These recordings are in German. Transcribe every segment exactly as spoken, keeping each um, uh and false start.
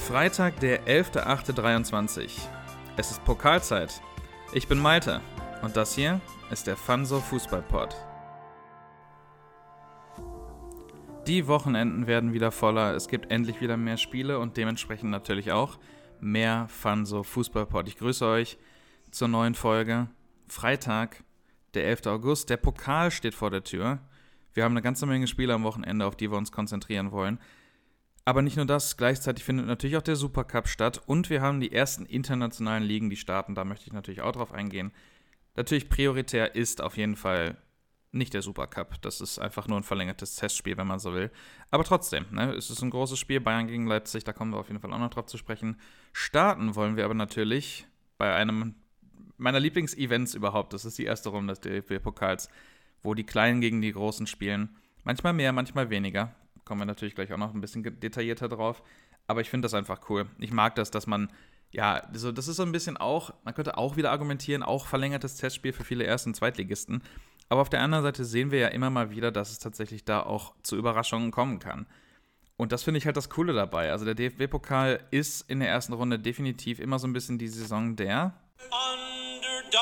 Freitag, der elfter achter dreiundzwanzig. Es ist Pokalzeit. Ich bin Malte und das hier ist der Fanso Fußball-Pod. Die Wochenenden werden wieder voller, es gibt endlich wieder mehr Spiele und dementsprechend natürlich auch mehr Fanso Fußball-Pod. Ich grüße euch zur neuen Folge. Freitag, der elfter August, der Pokal steht vor der Tür. Wir haben eine ganze Menge Spiele am Wochenende, auf die wir uns konzentrieren wollen. Aber nicht nur das, gleichzeitig findet natürlich auch der Supercup statt und wir haben die ersten internationalen Ligen, die starten, da möchte ich natürlich auch drauf eingehen. Natürlich prioritär ist auf jeden Fall nicht der Supercup, das ist einfach nur ein verlängertes Testspiel, wenn man so will. Aber trotzdem, ne, es ist ein großes Spiel, Bayern gegen Leipzig, da kommen wir auf jeden Fall auch noch drauf zu sprechen. Starten wollen wir aber natürlich bei einem meiner Lieblingsevents überhaupt, das ist die erste Runde des D F B-Pokals, wo die Kleinen gegen die Großen spielen. Manchmal mehr, manchmal weniger. Kommen wir natürlich gleich auch noch ein bisschen detaillierter drauf. Aber ich finde das einfach cool. Ich mag das, dass man, ja, so, das ist so ein bisschen auch, man könnte auch wieder argumentieren, auch verlängertes Testspiel für viele Erst- und Zweitligisten. Aber auf der anderen Seite sehen wir ja immer mal wieder, dass es tatsächlich da auch zu Überraschungen kommen kann. Und das finde ich halt das Coole dabei. Also der D F B-Pokal ist in der ersten Runde definitiv immer so ein bisschen die Saison der Underdog.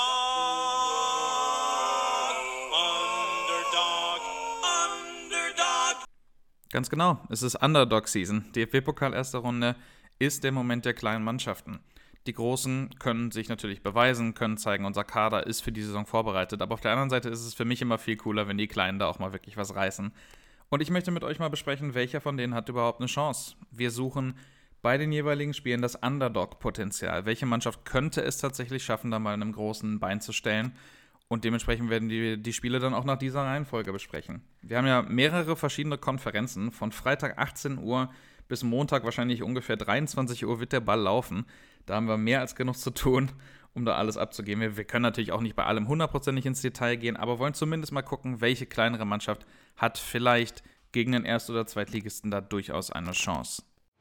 Ganz genau, es ist Underdog-Season. D F B-Pokal erste Runde ist der Moment der kleinen Mannschaften. Die Großen können sich natürlich beweisen, können zeigen, unser Kader ist für die Saison vorbereitet. Aber auf der anderen Seite ist es für mich immer viel cooler, wenn die Kleinen da auch mal wirklich was reißen. Und ich möchte mit euch mal besprechen, welcher von denen hat überhaupt eine Chance. Wir suchen bei den jeweiligen Spielen das Underdog-Potenzial. Welche Mannschaft könnte es tatsächlich schaffen, da mal einem großen Bein zu stellen? Und dementsprechend werden wir die Spiele dann auch nach dieser Reihenfolge besprechen. Wir haben ja mehrere verschiedene Konferenzen. Von Freitag achtzehn Uhr bis Montag wahrscheinlich ungefähr dreiundzwanzig Uhr wird der Ball laufen. Da haben wir mehr als genug zu tun, um da alles abzugeben. Wir, wir können natürlich auch nicht bei allem hundertprozentig ins Detail gehen, aber wollen zumindest mal gucken, welche kleinere Mannschaft hat vielleicht gegen den Erst- oder Zweitligisten da durchaus eine Chance.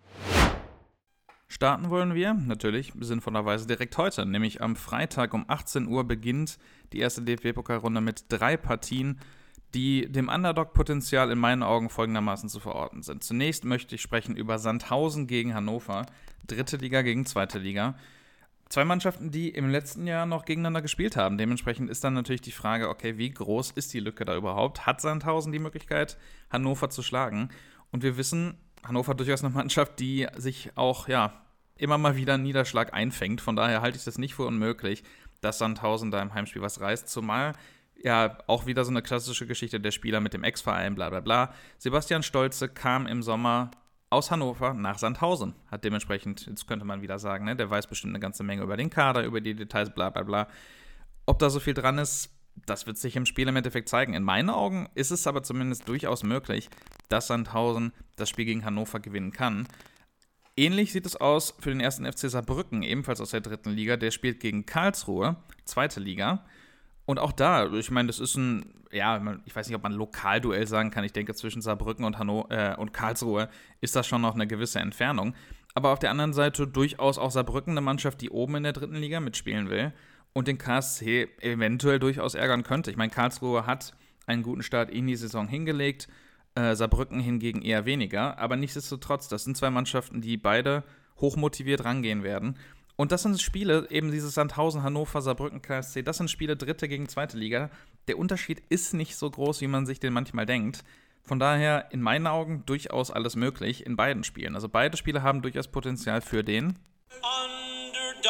Starten wollen wir natürlich sinnvollerweise direkt heute, nämlich am Freitag um achtzehn Uhr beginnt die erste D F B-Pokalrunde mit drei Partien, die dem Underdog-Potenzial in meinen Augen folgendermaßen zu verorten sind. Zunächst möchte ich sprechen über Sandhausen gegen Hannover, dritte Liga gegen zweite Liga. Zwei Mannschaften, die im letzten Jahr noch gegeneinander gespielt haben. Dementsprechend ist dann natürlich die Frage, okay, wie groß ist die Lücke da überhaupt? Hat Sandhausen die Möglichkeit, Hannover zu schlagen? Und wir wissen, Hannover hat durchaus eine Mannschaft, die sich auch, ja, immer mal wieder einen Niederschlag einfängt. Von daher halte ich das nicht für unmöglich, dass Sandhausen da im Heimspiel was reißt. Zumal ja auch wieder so eine klassische Geschichte der Spieler mit dem Ex-Verein, bla bla bla. Sebastian Stolze kam im Sommer aus Hannover nach Sandhausen. Hat dementsprechend, jetzt könnte man wieder sagen, ne, der weiß bestimmt eine ganze Menge über den Kader, über die Details, bla bla bla. Ob da so viel dran ist, das wird sich im Spiel im Endeffekt zeigen. In meinen Augen ist es aber zumindest durchaus möglich, dass Sandhausen das Spiel gegen Hannover gewinnen kann. Ähnlich sieht es aus für den ersten F C Saarbrücken, ebenfalls aus der dritten Liga. Der spielt gegen Karlsruhe, zweite Liga. Und auch da, ich meine, das ist ein, ja, ich weiß nicht, ob man Lokalduell sagen kann. Ich denke, zwischen Saarbrücken und, Hanno- äh, und Karlsruhe ist das schon noch eine gewisse Entfernung. Aber auf der anderen Seite durchaus auch Saarbrücken eine Mannschaft, die oben in der dritten Liga mitspielen will und den K S C eventuell durchaus ärgern könnte. Ich meine, Karlsruhe hat einen guten Start in die Saison hingelegt, Äh, Saarbrücken hingegen eher weniger, aber nichtsdestotrotz, das sind zwei Mannschaften, die beide hochmotiviert rangehen werden. Und das sind Spiele, eben dieses Sandhausen, Hannover, Saarbrücken, K S C, das sind Spiele dritte gegen zweite Liga. Der Unterschied ist nicht so groß, wie man sich den manchmal denkt. Von daher, in meinen Augen, durchaus alles möglich in beiden Spielen. Also beide Spiele haben durchaus Potenzial für den Underdog.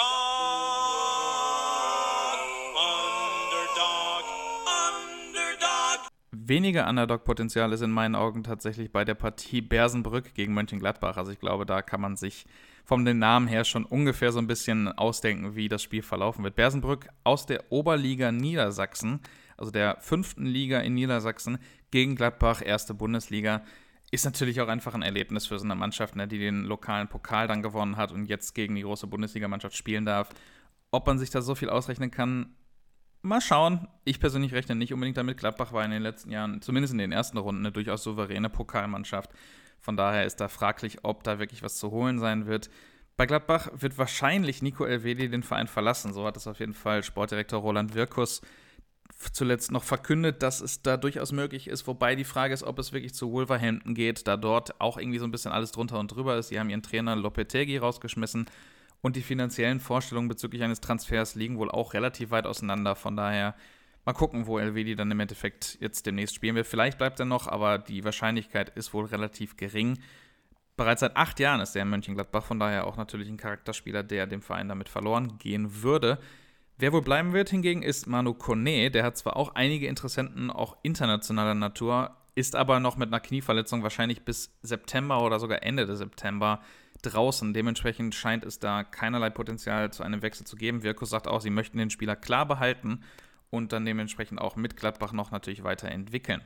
Weniger Underdog-Potenzial ist in meinen Augen tatsächlich bei der Partie Bersenbrück gegen Mönchengladbach. Also ich glaube, da kann man sich vom den Namen her schon ungefähr so ein bisschen ausdenken, wie das Spiel verlaufen wird. Bersenbrück aus der Oberliga Niedersachsen, also der fünften Liga in Niedersachsen, gegen Gladbach, erste Bundesliga, ist natürlich auch einfach ein Erlebnis für so eine Mannschaft, ne, die den lokalen Pokal dann gewonnen hat und jetzt gegen die große Bundesligamannschaft spielen darf. Ob man sich da so viel ausrechnen kann, mal schauen. Ich persönlich rechne nicht unbedingt damit. Gladbach war in den letzten Jahren, zumindest in den ersten Runden, eine durchaus souveräne Pokalmannschaft. Von daher ist da fraglich, ob da wirklich was zu holen sein wird. Bei Gladbach wird wahrscheinlich Nico Elvedi den Verein verlassen. So hat es auf jeden Fall Sportdirektor Roland Wirkus zuletzt noch verkündet, dass es da durchaus möglich ist, wobei die Frage ist, ob es wirklich zu Wolverhampton geht, da dort auch irgendwie so ein bisschen alles drunter und drüber ist. Sie haben ihren Trainer Lopetegui rausgeschmissen und die finanziellen Vorstellungen bezüglich eines Transfers liegen wohl auch relativ weit auseinander. Von daher mal gucken, wo Elvedi dann im Endeffekt jetzt demnächst spielen wird. Vielleicht bleibt er noch, aber die Wahrscheinlichkeit ist wohl relativ gering. Bereits seit acht Jahren ist er in Mönchengladbach, von daher auch natürlich ein Charakterspieler, der dem Verein damit verloren gehen würde. Wer wohl bleiben wird hingegen ist Manu Koné, der hat zwar auch einige Interessenten, auch internationaler Natur, ist aber noch mit einer Knieverletzung wahrscheinlich bis September oder sogar Ende des September draußen. Dementsprechend scheint es da keinerlei Potenzial zu einem Wechsel zu geben. Wirkus sagt auch, sie möchten den Spieler klar behalten und dann dementsprechend auch mit Gladbach noch natürlich weiterentwickeln.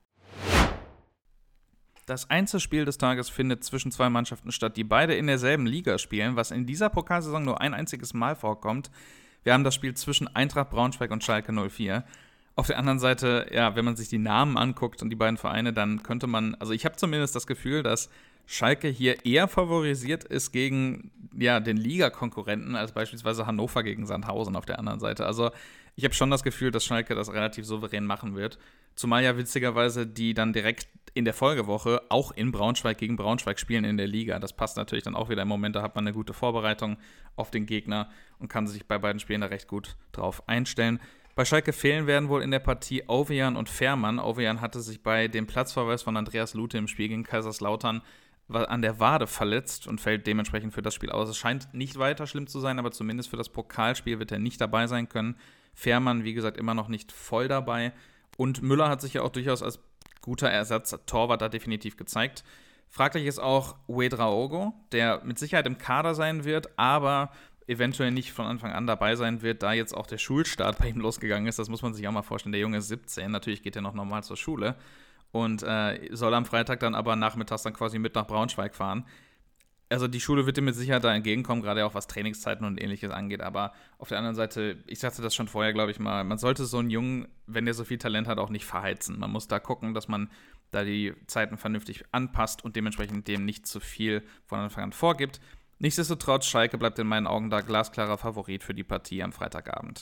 Das Einzelspiel des Tages findet zwischen zwei Mannschaften statt, die beide in derselben Liga spielen, was in dieser Pokalsaison nur ein einziges Mal vorkommt. Wir haben das Spiel zwischen Eintracht Braunschweig und Schalke null vier. Auf der anderen Seite, ja, wenn man sich die Namen anguckt und die beiden Vereine, dann könnte man, also ich habe zumindest das Gefühl, dass Schalke hier eher favorisiert ist gegen ja, den Ligakonkurrenten als beispielsweise Hannover gegen Sandhausen auf der anderen Seite. Also ich habe schon das Gefühl, dass Schalke das relativ souverän machen wird. Zumal ja witzigerweise die dann direkt in der Folgewoche auch in Braunschweig gegen Braunschweig spielen in der Liga. Das passt natürlich dann auch wieder im Moment, da hat man eine gute Vorbereitung auf den Gegner und kann sich bei beiden Spielen da recht gut drauf einstellen. Bei Schalke fehlen werden wohl in der Partie Ovejan und Fährmann. Ovejan hatte sich bei dem Platzverweis von Andreas Lute im Spiel gegen Kaiserslautern an der Wade verletzt und fällt dementsprechend für das Spiel aus. Es scheint nicht weiter schlimm zu sein, aber zumindest für das Pokalspiel wird er nicht dabei sein können. Fährmann, wie gesagt, immer noch nicht voll dabei. Und Müller hat sich ja auch durchaus als guter Ersatz Torwart da definitiv gezeigt. Fraglich ist auch Ouedraogo, der mit Sicherheit im Kader sein wird, aber eventuell nicht von Anfang an dabei sein wird, da jetzt auch der Schulstart bei ihm losgegangen ist. Das muss man sich auch mal vorstellen. Der Junge ist siebzehn, natürlich geht er noch normal zur Schule und äh, soll am Freitag dann aber nachmittags dann quasi mit nach Braunschweig fahren. Also die Schule wird ihm mit Sicherheit da entgegenkommen, gerade auch was Trainingszeiten und Ähnliches angeht, aber auf der anderen Seite, ich sagte das schon vorher, glaube ich mal, man sollte so einen Jungen, wenn der so viel Talent hat, auch nicht verheizen. Man muss da gucken, dass man da die Zeiten vernünftig anpasst und dementsprechend dem nicht zu viel von Anfang an vorgibt. Nichtsdestotrotz, Schalke bleibt in meinen Augen da glasklarer Favorit für die Partie am Freitagabend.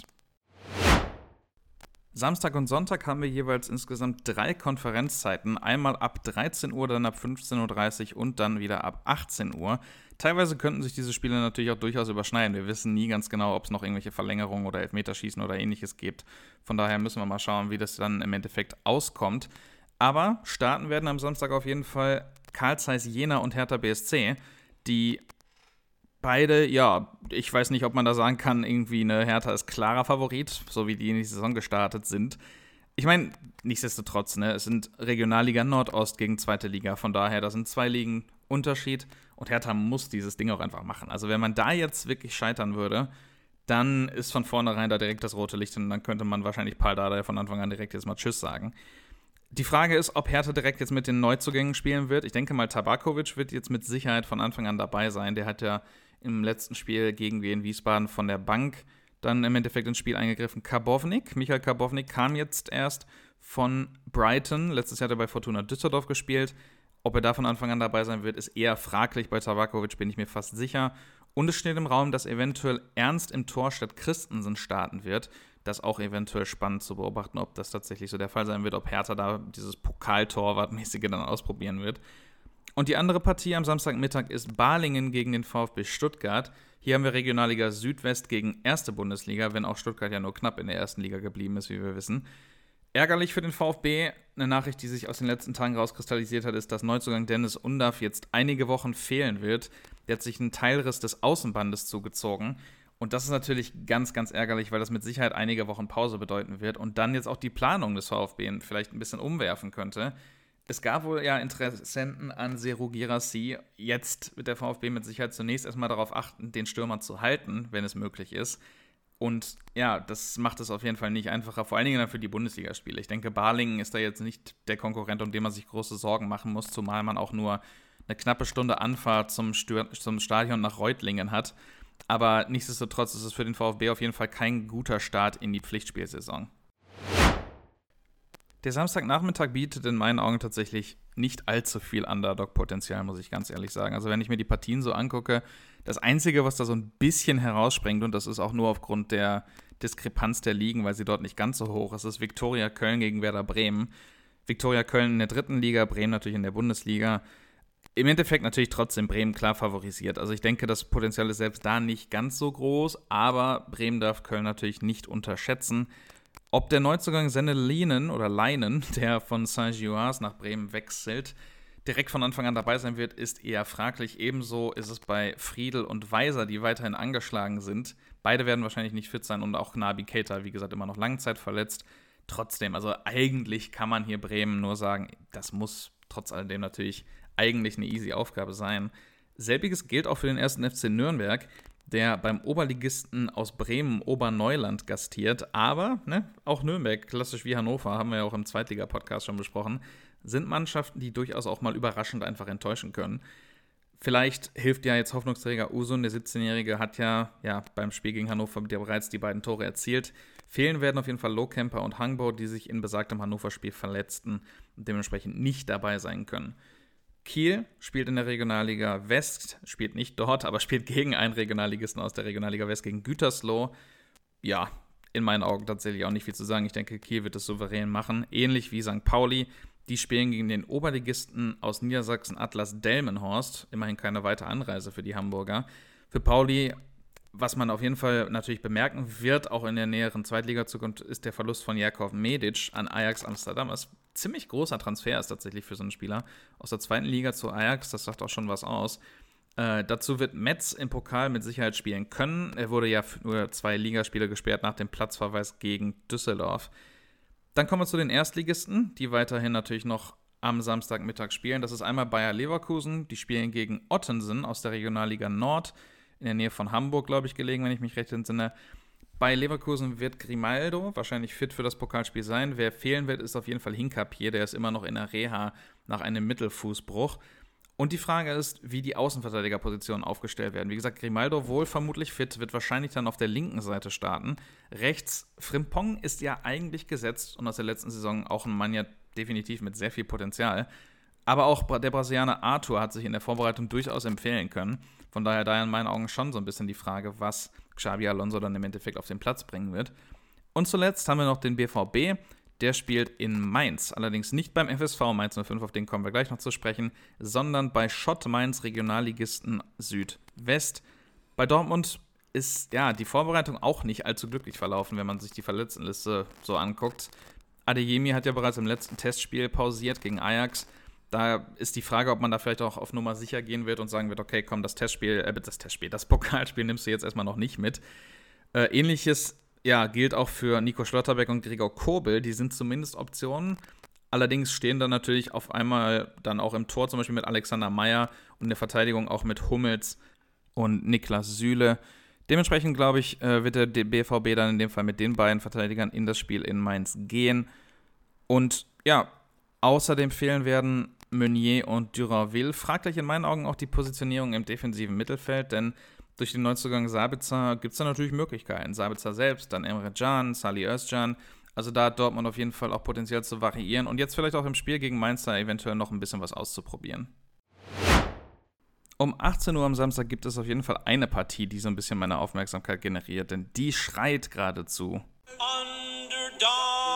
Samstag und Sonntag haben wir jeweils insgesamt drei Konferenzzeiten. Einmal ab dreizehn Uhr, dann ab fünfzehn Uhr dreißig und dann wieder ab achtzehn Uhr. Teilweise könnten sich diese Spiele natürlich auch durchaus überschneiden. Wir wissen nie ganz genau, ob es noch irgendwelche Verlängerungen oder Elfmeterschießen oder Ähnliches gibt. Von daher müssen wir mal schauen, wie das dann im Endeffekt auskommt. Aber starten werden am Samstag auf jeden Fall Carl Zeiss Jena und Hertha B S C, die beide, ja, ich weiß nicht, ob man da sagen kann, irgendwie eine Hertha ist klarer Favorit, so wie die in die Saison gestartet sind. Ich meine, nichtsdestotrotz, ne, es sind Regionalliga Nordost gegen zweite Liga, von daher, da sind zwei Ligen Unterschied und Hertha muss dieses Ding auch einfach machen. Also wenn man da jetzt wirklich scheitern würde, dann ist von vornherein da direkt das rote Licht und dann könnte man wahrscheinlich Paul Dardai von Anfang an direkt jetzt mal Tschüss sagen. Die Frage ist, ob Hertha direkt jetzt mit den Neuzugängen spielen wird. Ich denke mal, Tabakovic wird jetzt mit Sicherheit von Anfang an dabei sein. Der hat ja im letzten Spiel gegen Wien Wiesbaden von der Bank dann im Endeffekt ins Spiel eingegriffen. Karbovnik, Michael Karbovnik kam jetzt erst von Brighton. Letztes Jahr hat er bei Fortuna Düsseldorf gespielt. Ob er da von Anfang an dabei sein wird, ist eher fraglich. Bei Tabakovic bin ich mir fast sicher. Und es steht im Raum, dass eventuell Ernst im Tor statt Christensen starten wird. Das ist auch eventuell spannend zu beobachten, ob das tatsächlich so der Fall sein wird, ob Hertha da dieses Pokal-Torwart-mäßige dann ausprobieren wird. Und die andere Partie am Samstagmittag ist Balingen gegen den VfB Stuttgart. Hier haben wir Regionalliga Südwest gegen erste Bundesliga, wenn auch Stuttgart ja nur knapp in der ersten Liga geblieben ist, wie wir wissen. Ärgerlich für den VfB, eine Nachricht, die sich aus den letzten Tagen rauskristallisiert hat, ist, dass Neuzugang Dennis Undaff jetzt einige Wochen fehlen wird. Der hat sich einen Teilriss des Außenbandes zugezogen. Und das ist natürlich ganz, ganz ärgerlich, weil das mit Sicherheit einige Wochen Pause bedeuten wird und dann jetzt auch die Planung des VfB vielleicht ein bisschen umwerfen könnte. Es gab wohl ja Interessenten an Serhou Guirassy. Jetzt wird der VfB mit Sicherheit zunächst erstmal darauf achten, den Stürmer zu halten, wenn es möglich ist. Und ja, das macht es auf jeden Fall nicht einfacher, vor allen Dingen dann für die Bundesligaspiele. Ich denke, Balingen ist da jetzt nicht der Konkurrent, um den man sich große Sorgen machen muss, zumal man auch nur eine knappe Stunde Anfahrt zum, Stür- zum Stadion nach Reutlingen hat. Aber nichtsdestotrotz ist es für den VfB auf jeden Fall kein guter Start in die Pflichtspielsaison. Der Samstagnachmittag bietet in meinen Augen tatsächlich nicht allzu viel Underdog-Potenzial, muss ich ganz ehrlich sagen. Also wenn ich mir die Partien so angucke, das Einzige, was da so ein bisschen herausspringt, und das ist auch nur aufgrund der, Diskrepanz der Ligen, weil sie dort nicht ganz so hoch ist. Es ist Viktoria Köln gegen Werder Bremen. Viktoria Köln in der dritten Liga, Bremen natürlich in der Bundesliga. Im Endeffekt natürlich trotzdem Bremen klar favorisiert. Also ich denke, das Potenzial ist selbst da nicht ganz so groß, aber Bremen darf Köln natürlich nicht unterschätzen. Ob der Neuzugang Senne Leinen oder Leinen, der von Saint-Gilloise nach Bremen wechselt, direkt von Anfang an dabei sein wird, ist eher fraglich. Ebenso ist es bei Friedl und Weiser, die weiterhin angeschlagen sind. Beide werden wahrscheinlich nicht fit sein und auch Naby Keita, wie gesagt, immer noch Langzeit verletzt. Trotzdem, also eigentlich kann man hier Bremen nur sagen, das muss trotz alledem natürlich eigentlich eine easy Aufgabe sein. Selbiges gilt auch für den ersten F C Nürnberg, der beim Oberligisten aus Bremen Oberneuland gastiert. Aber ne, auch Nürnberg, klassisch wie Hannover, haben wir ja auch im Zweitliga-Podcast schon besprochen, sind Mannschaften, die durchaus auch mal überraschend einfach enttäuschen können. Vielleicht hilft ja jetzt Hoffnungsträger Usun, der siebzehnjährige, hat ja, ja beim Spiel gegen Hannover bereits die beiden Tore erzielt. Fehlen werden auf jeden Fall Lohkemper und Hangbo, die sich in besagtem Hannover-Spiel verletzten und dementsprechend nicht dabei sein können. Kiel spielt in der Regionalliga West, spielt nicht dort, aber spielt gegen einen Regionalligisten aus der Regionalliga West, gegen Gütersloh. Ja, in meinen Augen tatsächlich auch nicht viel zu sagen. Ich denke, Kiel wird es souverän machen. Ähnlich wie Sankt Pauli. Die spielen gegen den Oberligisten aus Niedersachsen Atlas Delmenhorst. Immerhin keine weitere Anreise für die Hamburger. Für Pauli, was man auf jeden Fall natürlich bemerken wird, auch in der näheren Zweitliga-Zukunft, ist der Verlust von Jakov Medic an Ajax Amsterdam. Das ist ein ziemlich großer Transfer ist tatsächlich für so einen Spieler. Aus der zweiten Liga zu Ajax, das sagt auch schon was aus. Äh, dazu wird Metz im Pokal mit Sicherheit spielen können. Er wurde ja für nur zwei Ligaspiele gesperrt nach dem Platzverweis gegen Düsseldorf. Dann kommen wir zu den Erstligisten, die weiterhin natürlich noch am Samstagmittag spielen. Das ist einmal Bayer Leverkusen, die spielen gegen Ottensen aus der Regionalliga Nord, in der Nähe von Hamburg, glaube ich, gelegen, wenn ich mich recht entsinne. Bei Leverkusen wird Grimaldo wahrscheinlich fit für das Pokalspiel sein. Wer fehlen wird, ist auf jeden Fall Hincapié, der ist immer noch in der Reha nach einem Mittelfußbruch. Und die Frage ist, wie die Außenverteidigerpositionen aufgestellt werden. Wie gesagt, Grimaldo wohl vermutlich fit, wird wahrscheinlich dann auf der linken Seite starten. Rechts, Frimpong ist ja eigentlich gesetzt und aus der letzten Saison auch ein Mann ja definitiv mit sehr viel Potenzial. Aber auch der Brasilianer Arthur hat sich in der Vorbereitung durchaus empfehlen können. Von daher da in meinen Augen schon so ein bisschen die Frage, was Xabi Alonso dann im Endeffekt auf den Platz bringen wird. Und zuletzt haben wir noch den B V B. Der spielt in Mainz, allerdings nicht beim F S V Mainz null fünf, auf den kommen wir gleich noch zu sprechen, sondern bei Schott Mainz Regionalligisten Südwest. Bei Dortmund ist ja die Vorbereitung auch nicht allzu glücklich verlaufen, wenn man sich die Verletztenliste so anguckt. Adeyemi hat ja bereits im letzten Testspiel pausiert gegen Ajax. Da ist die Frage, ob man da vielleicht auch auf Nummer sicher gehen wird und sagen wird, okay, komm, das Testspiel, äh, das Testspiel, das Pokalspiel nimmst du jetzt erstmal noch nicht mit. Äh, ähnliches ja, gilt auch für Nico Schlotterbeck und Gregor Kobel, die sind zumindest Optionen. Allerdings stehen dann natürlich auf einmal dann auch im Tor zum Beispiel mit Alexander Meyer und in der Verteidigung auch mit Hummels und Niklas Süle. Dementsprechend, glaube ich, äh, wird der B V B dann in dem Fall mit den beiden Verteidigern in das Spiel in Mainz gehen. Und ja, außerdem fehlen werden Meunier und Duranville. Fraglich in meinen Augen auch die Positionierung im defensiven Mittelfeld, denn durch den Neuzugang Sabitzer gibt es da natürlich Möglichkeiten. Sabitzer selbst, dann Emre Can, Salih Özcan. Also da hat Dortmund auf jeden Fall auch Potenzial zu variieren und jetzt vielleicht auch im Spiel gegen Mainz da eventuell noch ein bisschen was auszuprobieren. Um achtzehn Uhr am Samstag gibt es auf jeden Fall eine Partie, die so ein bisschen meine Aufmerksamkeit generiert, denn die schreit geradezu. Underdog,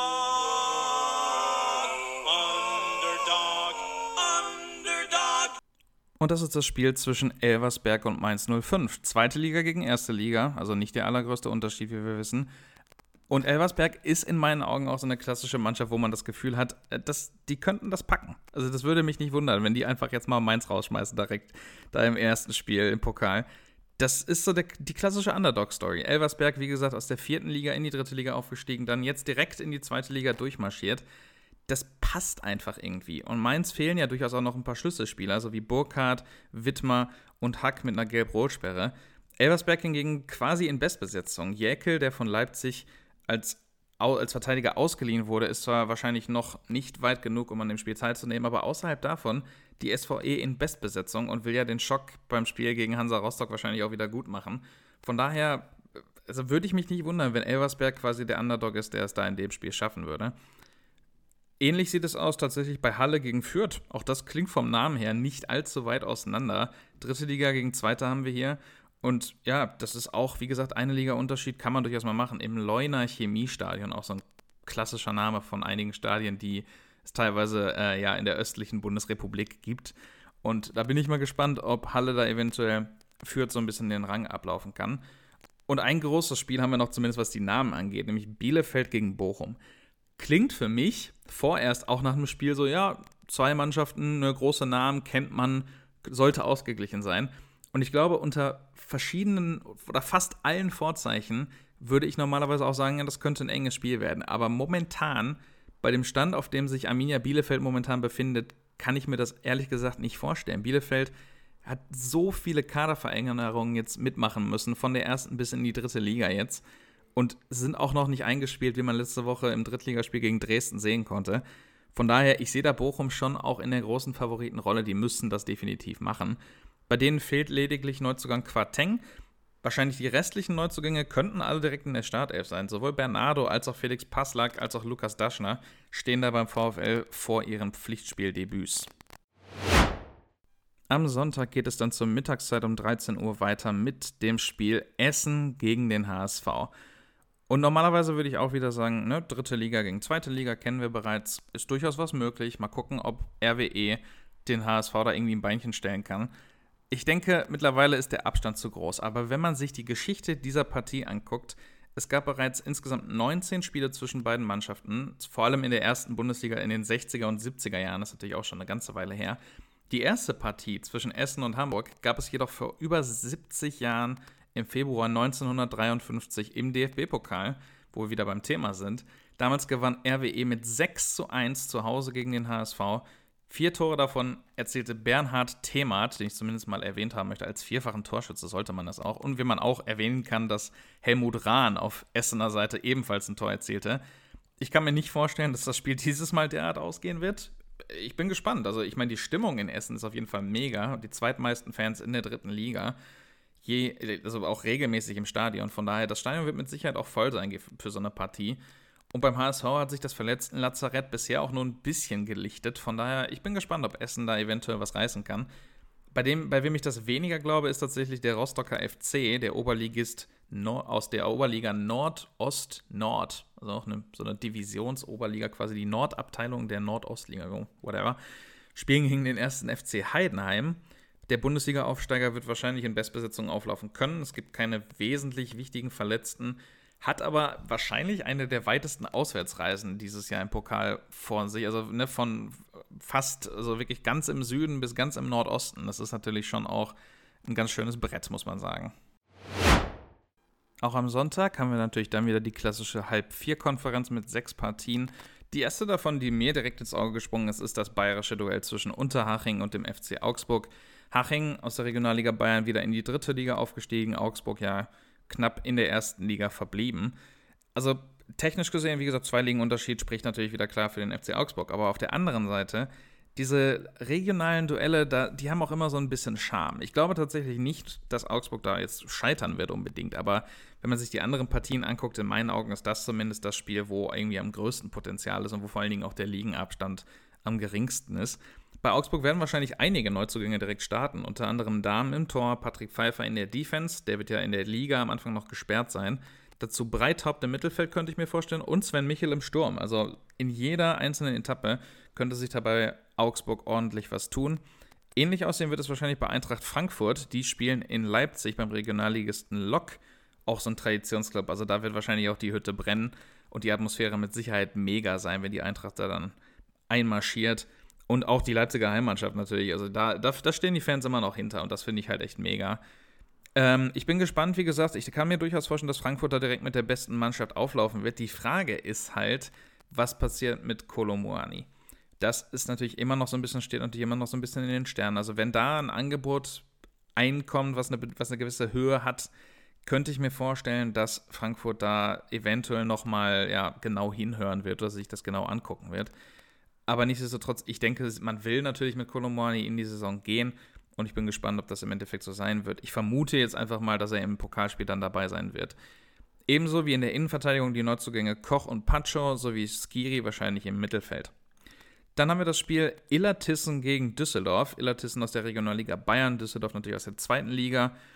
Underdog, Underdog. Und das ist das Spiel zwischen Elversberg und Mainz null fünf. Zweite Liga gegen erste Liga, also nicht der allergrößte Unterschied, wie wir wissen. Und Elversberg ist in meinen Augen auch so eine klassische Mannschaft, wo man das Gefühl hat, dass die könnten das packen. Also das würde mich nicht wundern, wenn die einfach jetzt mal Mainz rausschmeißen direkt da im ersten Spiel im Pokal. Das ist so der, die klassische Underdog-Story. Elversberg, wie gesagt, aus der vierten Liga in die dritte Liga aufgestiegen, dann jetzt direkt in die zweite Liga durchmarschiert. Das passt einfach irgendwie. Und Mainz fehlen ja durchaus auch noch ein paar Schlüsselspieler, so wie Burkhardt, Wittmer und Hack mit einer Gelb-Rot-Sperre. Elversberg hingegen quasi in Bestbesetzung. Jäkel, der von Leipzig als, als Verteidiger ausgeliehen wurde, ist zwar wahrscheinlich noch nicht weit genug, um an dem Spiel teilzunehmen, aber außerhalb davon die S V E in Bestbesetzung und will ja den Schock beim Spiel gegen Hansa Rostock wahrscheinlich auch wieder gut machen. Von daher also würde ich mich nicht wundern, wenn Elversberg quasi der Underdog ist, der es da in dem Spiel schaffen würde. Ähnlich sieht es aus tatsächlich bei Halle gegen Fürth. Auch das klingt vom Namen her nicht allzu weit auseinander. Dritte Liga gegen Zweite haben wir hier. Und ja, das ist auch, wie gesagt, eine Liga-Unterschied, kann man durchaus mal machen. Im Leuna Chemiestadion, auch so ein klassischer Name von einigen Stadien, die es teilweise äh, ja in der östlichen Bundesrepublik gibt. Und da bin ich mal gespannt, ob Halle da eventuell Fürth so ein bisschen den Rang ablaufen kann. Und ein großes Spiel haben wir noch, zumindest was die Namen angeht, nämlich Bielefeld gegen Bochum. Klingt für mich vorerst auch nach einem Spiel so, ja, zwei Mannschaften, ne, große Namen, kennt man, sollte ausgeglichen sein. Und ich glaube, unter verschiedenen oder fast allen Vorzeichen würde ich normalerweise auch sagen, ja, das könnte ein enges Spiel werden. Aber momentan, bei dem Stand, auf dem sich Arminia Bielefeld momentan befindet, kann ich mir das ehrlich gesagt nicht vorstellen. Bielefeld hat so viele Kaderveränderungen jetzt mitmachen müssen, von der ersten bis in die dritte Liga jetzt. Und sind auch noch nicht eingespielt, wie man letzte Woche im Drittligaspiel gegen Dresden sehen konnte. Von daher, ich sehe da Bochum schon auch in der großen Favoritenrolle. Die müssen das definitiv machen. Bei denen fehlt lediglich Neuzugang Quateng. Wahrscheinlich die restlichen Neuzugänge könnten alle direkt in der Startelf sein. Sowohl Bernardo als auch Felix Passlack als auch Lukas Daschner stehen da beim VfL vor ihren Pflichtspieldebüts. Am Sonntag geht es dann zur Mittagszeit um dreizehn Uhr weiter mit dem Spiel Essen gegen den H S V. Und normalerweise würde ich auch wieder sagen, ne, dritte Liga gegen zweite Liga kennen wir bereits, ist durchaus was möglich. Mal gucken, ob R W E den H S V da irgendwie ein Beinchen stellen kann. Ich denke, mittlerweile ist der Abstand zu groß, aber wenn man sich die Geschichte dieser Partie anguckt, es gab bereits insgesamt neunzehn Spiele zwischen beiden Mannschaften, vor allem in der ersten Bundesliga in den sechziger und siebziger Jahren, das ist natürlich auch schon eine ganze Weile her. Die erste Partie zwischen Essen und Hamburg gab es jedoch vor über siebzig Jahren im Februar neunzehnhundertdreiundfünfzig im D F B-Pokal, wo wir wieder beim Thema sind. Damals gewann R W E mit sechs zu eins zu Hause gegen den H S V. Vier Tore davon erzielte Bernhard Themath, den ich zumindest mal erwähnt haben möchte, als vierfachen Torschütze sollte man das auch. Und wie man auch erwähnen kann, dass Helmut Rahn auf Essener Seite ebenfalls ein Tor erzielte. Ich kann mir nicht vorstellen, dass das Spiel dieses Mal derart ausgehen wird. Ich bin gespannt. Also ich meine, die Stimmung in Essen ist auf jeden Fall mega. Die zweitmeisten Fans in der dritten Liga. Je, also auch regelmäßig im Stadion. Von daher, das Stadion wird mit Sicherheit auch voll sein für so eine Partie. Und beim H S V hat sich das verletzten Lazarett bisher auch nur ein bisschen gelichtet. Von daher, ich bin gespannt, ob Essen da eventuell was reißen kann. Bei dem, bei wem ich das weniger glaube, ist tatsächlich der Rostocker F C, der Oberligist Nord, aus der Oberliga Nordost-Nord. Also auch eine, so eine Divisionsoberliga, quasi die Nordabteilung der Nordostliga, whatever. Spielen gegen den ersten F C Heidenheim. Der Bundesliga-Aufsteiger wird wahrscheinlich in Bestbesetzung auflaufen können. Es gibt keine wesentlich wichtigen Verletzten. Hat aber wahrscheinlich eine der weitesten Auswärtsreisen dieses Jahr im Pokal vor sich. Also ne, von fast, also wirklich ganz im Süden bis ganz im Nordosten. Das ist natürlich schon auch ein ganz schönes Brett, muss man sagen. Auch am Sonntag haben wir natürlich dann wieder die klassische Halb-Vier-Konferenz mit sechs Partien. Die erste davon, die mir direkt ins Auge gesprungen ist, ist das bayerische Duell zwischen Unterhaching und dem F C Augsburg. Haching aus der Regionalliga Bayern wieder in die dritte Liga aufgestiegen, Augsburg ja knapp in der ersten Liga verblieben. Also technisch gesehen, wie gesagt, zwei Ligen Unterschied spricht natürlich wieder klar für den F C Augsburg. Aber auf der anderen Seite, diese regionalen Duelle, da, die haben auch immer so ein bisschen Charme. Ich glaube tatsächlich nicht, dass Augsburg da jetzt scheitern wird unbedingt. Aber wenn man sich die anderen Partien anguckt, in meinen Augen ist das zumindest das Spiel, wo irgendwie am größten Potenzial ist und wo vor allen Dingen auch der Ligenabstand am geringsten ist. Bei Augsburg werden wahrscheinlich einige Neuzugänge direkt starten, unter anderem Dahmen im Tor, Patrick Pfeiffer in der Defense, der wird ja in der Liga am Anfang noch gesperrt sein. Dazu Breithaupt im Mittelfeld, könnte ich mir vorstellen, und Sven Michel im Sturm. Also in jeder einzelnen Etappe könnte sich dabei Augsburg ordentlich was tun. Ähnlich aussehen wird es wahrscheinlich bei Eintracht Frankfurt. Die spielen in Leipzig beim Regionalligisten Lok, auch so ein Traditionsclub. Also da wird wahrscheinlich auch die Hütte brennen und die Atmosphäre mit Sicherheit mega sein, wenn die Eintracht da dann einmarschiert. Und auch die Leipziger Heimmannschaft natürlich. Also da, da, da stehen die Fans immer noch hinter und das finde ich halt echt mega. Ähm, ich bin gespannt, wie gesagt, ich kann mir durchaus vorstellen, dass Frankfurt da direkt mit der besten Mannschaft auflaufen wird. Die Frage ist halt, was passiert mit Kolo Muani? Das ist natürlich immer noch so ein bisschen, steht natürlich immer noch so ein bisschen in den Sternen. Also wenn da ein Angebot einkommt, was eine, was eine gewisse Höhe hat, könnte ich mir vorstellen, dass Frankfurt da eventuell nochmal ja, genau hinhören wird oder sich das genau angucken wird. Aber nichtsdestotrotz, ich denke, man will natürlich mit Kolo Muani in die Saison gehen und ich bin gespannt, ob das im Endeffekt so sein wird. Ich vermute jetzt einfach mal, dass er im Pokalspiel dann dabei sein wird. Ebenso wie in der Innenverteidigung die Neuzugänge Koch und Pacho sowie Skiri wahrscheinlich im Mittelfeld. Dann haben wir das Spiel Illertissen gegen Düsseldorf. Illertissen aus der Regionalliga Bayern, Düsseldorf natürlich aus der zweiten Liga.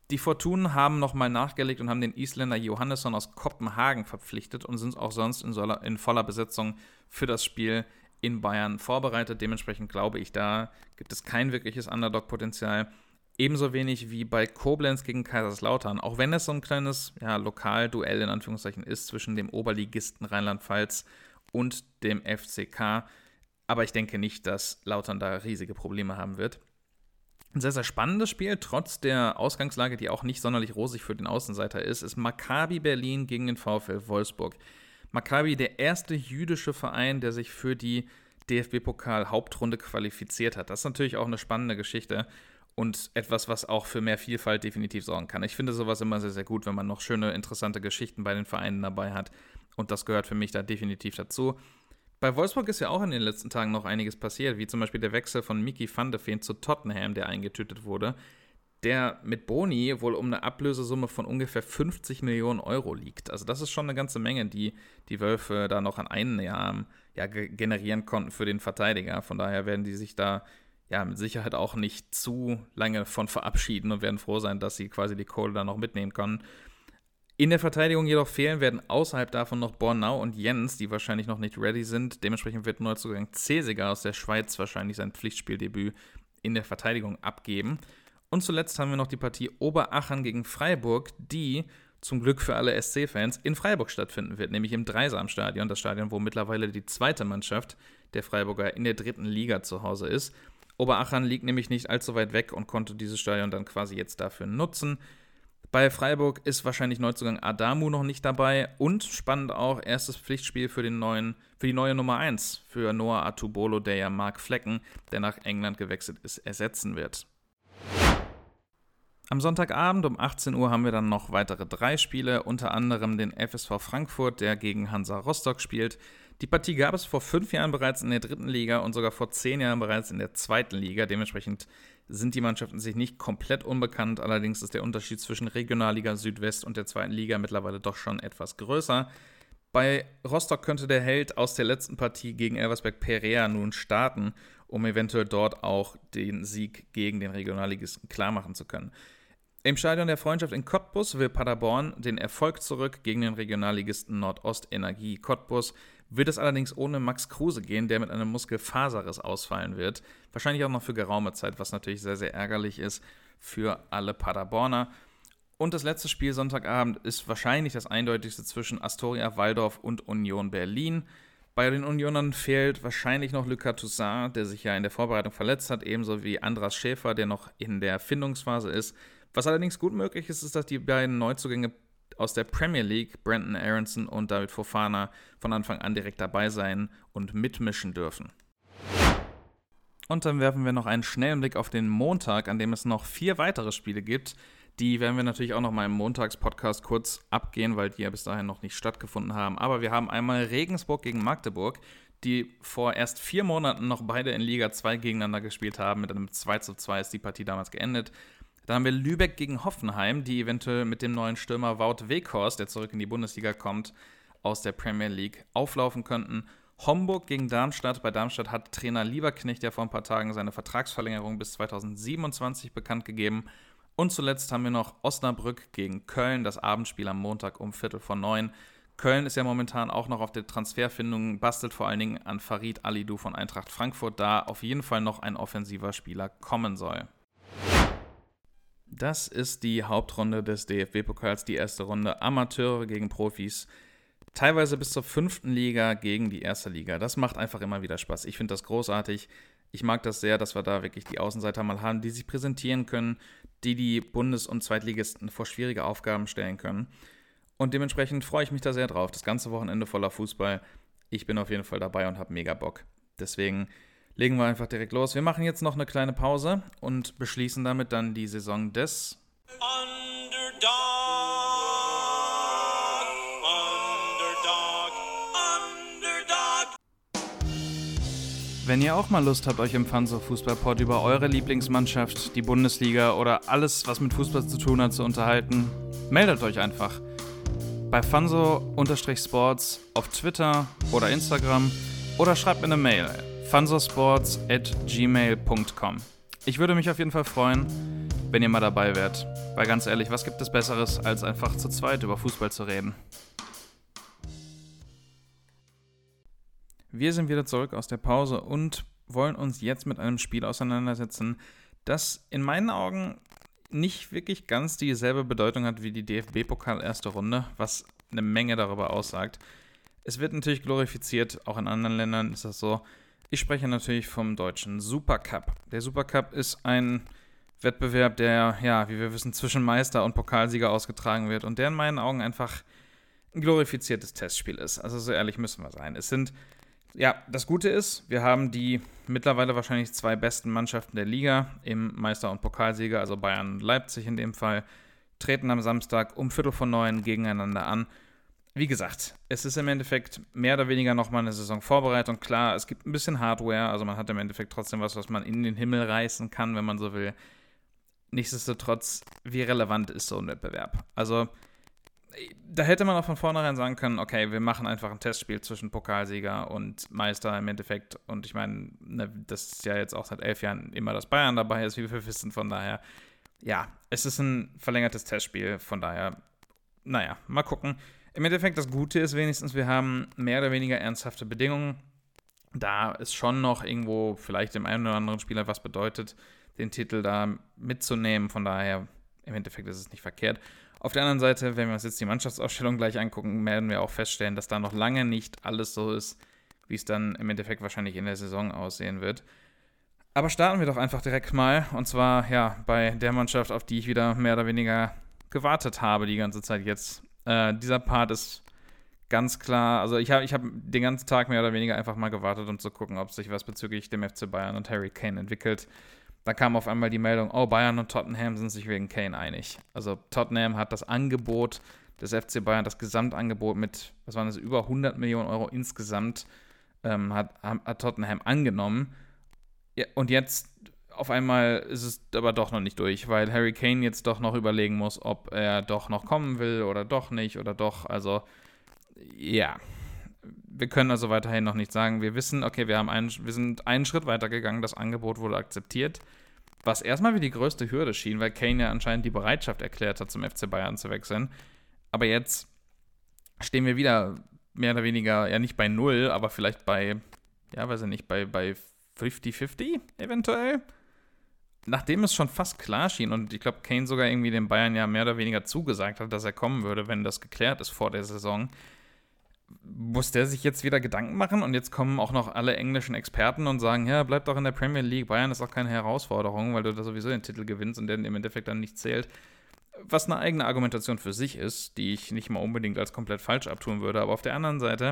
Die Fortunen haben nochmal nachgelegt und haben den Isländer Johannesson aus Kopenhagen verpflichtet und sind auch sonst in, sola- in voller Besetzung für das Spiel in Bayern vorbereitet. Dementsprechend glaube ich, da gibt es kein wirkliches Underdog-Potenzial. Ebenso wenig wie bei Koblenz gegen Kaiserslautern, auch wenn es so ein kleines ja, Lokalduell in Anführungszeichen ist zwischen dem Oberligisten Rheinland-Pfalz und dem F C K. Aber ich denke nicht, dass Lautern da riesige Probleme haben wird. Ein sehr, sehr spannendes Spiel, trotz der Ausgangslage, die auch nicht sonderlich rosig für den Außenseiter ist, ist Maccabi Berlin gegen den VfL Wolfsburg. Maccabi, der erste jüdische Verein, der sich für die D F B-Pokal-Hauptrunde qualifiziert hat. Das ist natürlich auch eine spannende Geschichte und etwas, was auch für mehr Vielfalt definitiv sorgen kann. Ich finde sowas immer sehr, sehr gut, wenn man noch schöne, interessante Geschichten bei den Vereinen dabei hat. Und das gehört für mich da definitiv dazu. Bei Wolfsburg ist ja auch in den letzten Tagen noch einiges passiert, wie zum Beispiel der Wechsel von Mickey van de Ven zu Tottenham, der eingetütet wurde, der mit Boni wohl um eine Ablösesumme von ungefähr fünfzig Millionen Euro liegt. Also das ist schon eine ganze Menge, die die Wölfe da noch an einem Jahr ja, generieren konnten für den Verteidiger. Von daher werden die sich da ja mit Sicherheit auch nicht zu lange von verabschieden und werden froh sein, dass sie quasi die Kohle da noch mitnehmen können. In der Verteidigung jedoch fehlen werden außerhalb davon noch Bornau und Jens, die wahrscheinlich noch nicht ready sind. Dementsprechend wird Neuzugang Cesiger aus der Schweiz wahrscheinlich sein Pflichtspieldebüt in der Verteidigung abgeben. Und zuletzt haben wir noch die Partie Oberachern gegen Freiburg, die zum Glück für alle S C-Fans in Freiburg stattfinden wird, nämlich im Dreisamstadion, das Stadion, wo mittlerweile die zweite Mannschaft der Freiburger in der dritten Liga zu Hause ist. Oberachern liegt nämlich nicht allzu weit weg und konnte dieses Stadion dann quasi jetzt dafür nutzen. Bei Freiburg ist wahrscheinlich Neuzugang Adamu noch nicht dabei und spannend auch, erstes Pflichtspiel für, den neuen, für die neue Nummer eins, für Noah Atubolo, der ja Mark Flecken, der nach England gewechselt ist, ersetzen wird. Am Sonntagabend um achtzehn Uhr haben wir dann noch weitere drei Spiele, unter anderem den F S V Frankfurt, der gegen Hansa Rostock spielt. Die Partie gab es vor fünf Jahren bereits in der dritten Liga und sogar vor zehn Jahren bereits in der zweiten Liga. Dementsprechend sind die Mannschaften sich nicht komplett unbekannt. Allerdings ist der Unterschied zwischen Regionalliga Südwest und der zweiten Liga mittlerweile doch schon etwas größer. Bei Rostock könnte der Held aus der letzten Partie gegen Elversberg Perea nun starten, um eventuell dort auch den Sieg gegen den Regionalligisten klarmachen zu können. Im Stadion der Freundschaft in Cottbus will Paderborn den Erfolg zurück gegen den Regionalligisten Nordostenergie Cottbus. Wird es allerdings ohne Max Kruse gehen, der mit einem Muskelfaserriss ausfallen wird. Wahrscheinlich auch noch für geraume Zeit, was natürlich sehr, sehr ärgerlich ist für alle Paderborner. Und das letzte Spiel Sonntagabend ist wahrscheinlich das eindeutigste zwischen Astoria Waldorf und Union Berlin. Bei den Unionern fehlt wahrscheinlich noch Lucas Toussaint, der sich ja in der Vorbereitung verletzt hat, ebenso wie Andras Schäfer, der noch in der Findungsphase ist. Was allerdings gut möglich ist, ist, dass die beiden Neuzugänge aus der Premier League, Brandon Aronson und David Fofana, von Anfang an direkt dabei sein und mitmischen dürfen. Und dann werfen wir noch einen schnellen Blick auf den Montag, an dem es noch vier weitere Spiele gibt. Die werden wir natürlich auch noch mal im Montagspodcast kurz abgehen, weil die ja bis dahin noch nicht stattgefunden haben. Aber wir haben einmal Regensburg gegen Magdeburg, die vor erst vier Monaten noch beide in Liga zwei gegeneinander gespielt haben. Mit einem zwei zu zwei ist die Partie damals geendet. Dann haben wir Lübeck gegen Hoffenheim, die eventuell mit dem neuen Stürmer Wout Weghorst, der zurück in die Bundesliga kommt, aus der Premier League auflaufen könnten. Homburg gegen Darmstadt. Bei Darmstadt hat Trainer Lieberknecht ja vor ein paar Tagen seine Vertragsverlängerung bis zweitausendsiebenundzwanzig bekannt gegeben. Und zuletzt haben wir noch Osnabrück gegen Köln, das Abendspiel am Montag um Viertel vor neun. Köln ist ja momentan auch noch auf der Transferfindung, bastelt vor allen Dingen an Farid Alidou von Eintracht Frankfurt, da auf jeden Fall noch ein offensiver Spieler kommen soll. Das ist die Hauptrunde des D F B-Pokals, die erste Runde. Amateure gegen Profis, teilweise bis zur fünften Liga gegen die erste Liga. Das macht einfach immer wieder Spaß. Ich finde das großartig. Ich mag das sehr, dass wir da wirklich die Außenseiter mal haben, die sich präsentieren können, die die Bundes- und Zweitligisten vor schwierige Aufgaben stellen können. Und dementsprechend freue ich mich da sehr drauf. Das ganze Wochenende voller Fußball. Ich bin auf jeden Fall dabei und habe mega Bock. Deswegen legen wir einfach direkt los. Wir machen jetzt noch eine kleine Pause und beschließen damit dann die Saison des Underdog, Underdog, Underdog. Wenn ihr auch mal Lust habt, euch im Fanso Fußballpod über eure Lieblingsmannschaft, die Bundesliga oder alles, was mit Fußball zu tun hat, zu unterhalten, meldet euch einfach. Bei Fanso-Sports auf Twitter oder Instagram oder schreibt mir eine Mail. fansosports at gmail punkt com. Ich würde mich auf jeden Fall freuen. wenn ihr mal dabei wärt. Weil ganz ehrlich, was gibt es Besseres, als einfach zu zweit über Fußball zu reden? Wir sind wieder zurück aus der Pause und wollen uns jetzt mit einem Spiel auseinandersetzen, das in meinen Augen nicht wirklich ganz dieselbe Bedeutung hat wie die D F B-Pokal erste Runde, was eine Menge darüber aussagt. Es wird natürlich glorifiziert, auch in anderen Ländern ist das so. Ich spreche natürlich vom deutschen Supercup. Der Supercup ist ein Wettbewerb, der, ja, wie wir wissen, zwischen Meister und Pokalsieger ausgetragen wird und der in meinen Augen einfach ein glorifiziertes Testspiel ist. Also so ehrlich müssen wir sein. Es sind, ja, das Gute ist, wir haben die mittlerweile wahrscheinlich zwei besten Mannschaften der Liga im Meister- und Pokalsieger, also Bayern und Leipzig in dem Fall, treten am Samstag um Viertel vor neun gegeneinander an. Wie gesagt, es ist im Endeffekt mehr oder weniger nochmal eine Saisonvorbereitung. Klar, es gibt ein bisschen Hardware, also man hat im Endeffekt trotzdem was, was man in den Himmel reißen kann, wenn man so will. Nichtsdestotrotz, wie relevant ist so ein Wettbewerb? Also, da hätte man auch von vornherein sagen können, okay, wir machen einfach ein Testspiel zwischen Pokalsieger und Meister im Endeffekt. Und ich meine, ne, das ist ja jetzt auch seit elf Jahren immer, dass Bayern dabei ist, wie wir wissen. Von daher, ja, es ist ein verlängertes Testspiel. Von daher, naja, mal gucken. Im Endeffekt, das Gute ist wenigstens, wir haben mehr oder weniger ernsthafte Bedingungen. Da es schon noch irgendwo vielleicht dem einen oder anderen Spieler was bedeutet, den Titel da mitzunehmen. Von daher, im Endeffekt ist es nicht verkehrt. Auf der anderen Seite, wenn wir uns jetzt die Mannschaftsaufstellung gleich angucken, werden wir auch feststellen, dass da noch lange nicht alles so ist, wie es dann im Endeffekt wahrscheinlich in der Saison aussehen wird. Aber starten wir doch einfach direkt mal. Und zwar, ja, bei der Mannschaft, auf die ich wieder mehr oder weniger gewartet habe die ganze Zeit jetzt. Äh, dieser Part ist ganz klar, also ich habe ich hab den ganzen Tag mehr oder weniger einfach mal gewartet, um zu gucken, ob sich was bezüglich dem F C Bayern und Harry Kane entwickelt. Da kam auf einmal die Meldung, oh, Bayern und Tottenham sind sich wegen Kane einig. Also Tottenham hat das Angebot des F C Bayern, das Gesamtangebot mit, was waren das, über hundert Millionen Euro insgesamt, ähm, hat, hat Tottenham angenommen. Ja, und jetzt auf einmal ist es aber doch noch nicht durch, weil Harry Kane jetzt doch noch überlegen muss, ob er doch noch kommen will oder doch nicht oder doch. Also, ja. Wir können also weiterhin noch nicht sagen. Wir wissen, okay, wir, haben einen, wir sind einen Schritt weiter gegangen, das Angebot wurde akzeptiert, was erstmal wie die größte Hürde schien, weil Kane ja anscheinend die Bereitschaft erklärt hat, zum F C Bayern zu wechseln. Aber jetzt stehen wir wieder mehr oder weniger, ja nicht bei null, aber vielleicht bei, ja weiß ich nicht, bei, bei fünfzig fünfzig eventuell. Nachdem es schon fast klar schien und ich glaube, Kane sogar irgendwie den Bayern ja mehr oder weniger zugesagt hat, dass er kommen würde, wenn das geklärt ist vor der Saison, muss der sich jetzt wieder Gedanken machen und jetzt kommen auch noch alle englischen Experten und sagen, ja, bleib doch in der Premier League, Bayern ist auch keine Herausforderung, weil du da sowieso den Titel gewinnst und der im Endeffekt dann nicht zählt. Was eine eigene Argumentation für sich ist, die ich nicht mal unbedingt als komplett falsch abtun würde, aber auf der anderen Seite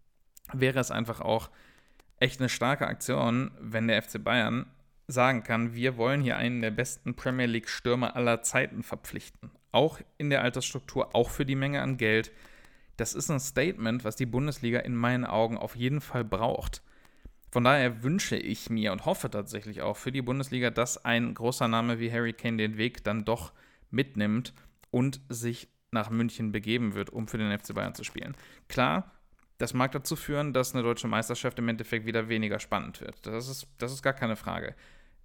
wäre es einfach auch echt eine starke Aktion, wenn der F C Bayern sagen kann, wir wollen hier einen der besten Premier League Stürmer aller Zeiten verpflichten. Auch in der Altersstruktur, auch für die Menge an Geld. Das ist ein Statement, was die Bundesliga in meinen Augen auf jeden Fall braucht. Von daher wünsche ich mir und hoffe tatsächlich auch für die Bundesliga, dass ein großer Name wie Harry Kane den Weg dann doch mitnimmt und sich nach München begeben wird, um für den F C Bayern zu spielen. Klar, das mag dazu führen, dass eine deutsche Meisterschaft im Endeffekt wieder weniger spannend wird. Das ist, das ist gar keine Frage.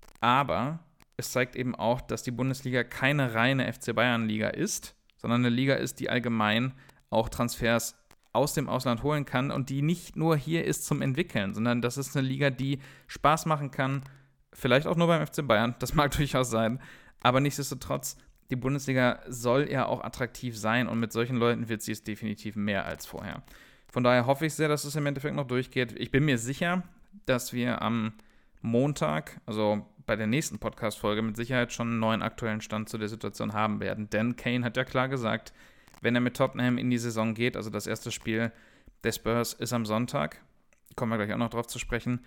Aber es zeigt eben auch, dass die Bundesliga keine reine F C Bayern-Liga ist, sondern eine Liga ist, die allgemein auch Transfers aus dem Ausland holen kann und die nicht nur hier ist zum Entwickeln, sondern das ist eine Liga, die Spaß machen kann, vielleicht auch nur beim F C Bayern, das mag durchaus sein, aber nichtsdestotrotz, die Bundesliga soll ja auch attraktiv sein und mit solchen Leuten wird sie es definitiv mehr als vorher. Von daher hoffe ich sehr, dass es im Endeffekt noch durchgeht. Ich bin mir sicher, dass wir am Montag, also bei der nächsten Podcast-Folge, mit Sicherheit schon einen neuen aktuellen Stand zu der Situation haben werden. Denn Kane hat ja klar gesagt, wenn er mit Tottenham in die Saison geht, also das erste Spiel der Spurs ist am Sonntag, kommen wir gleich auch noch drauf zu sprechen,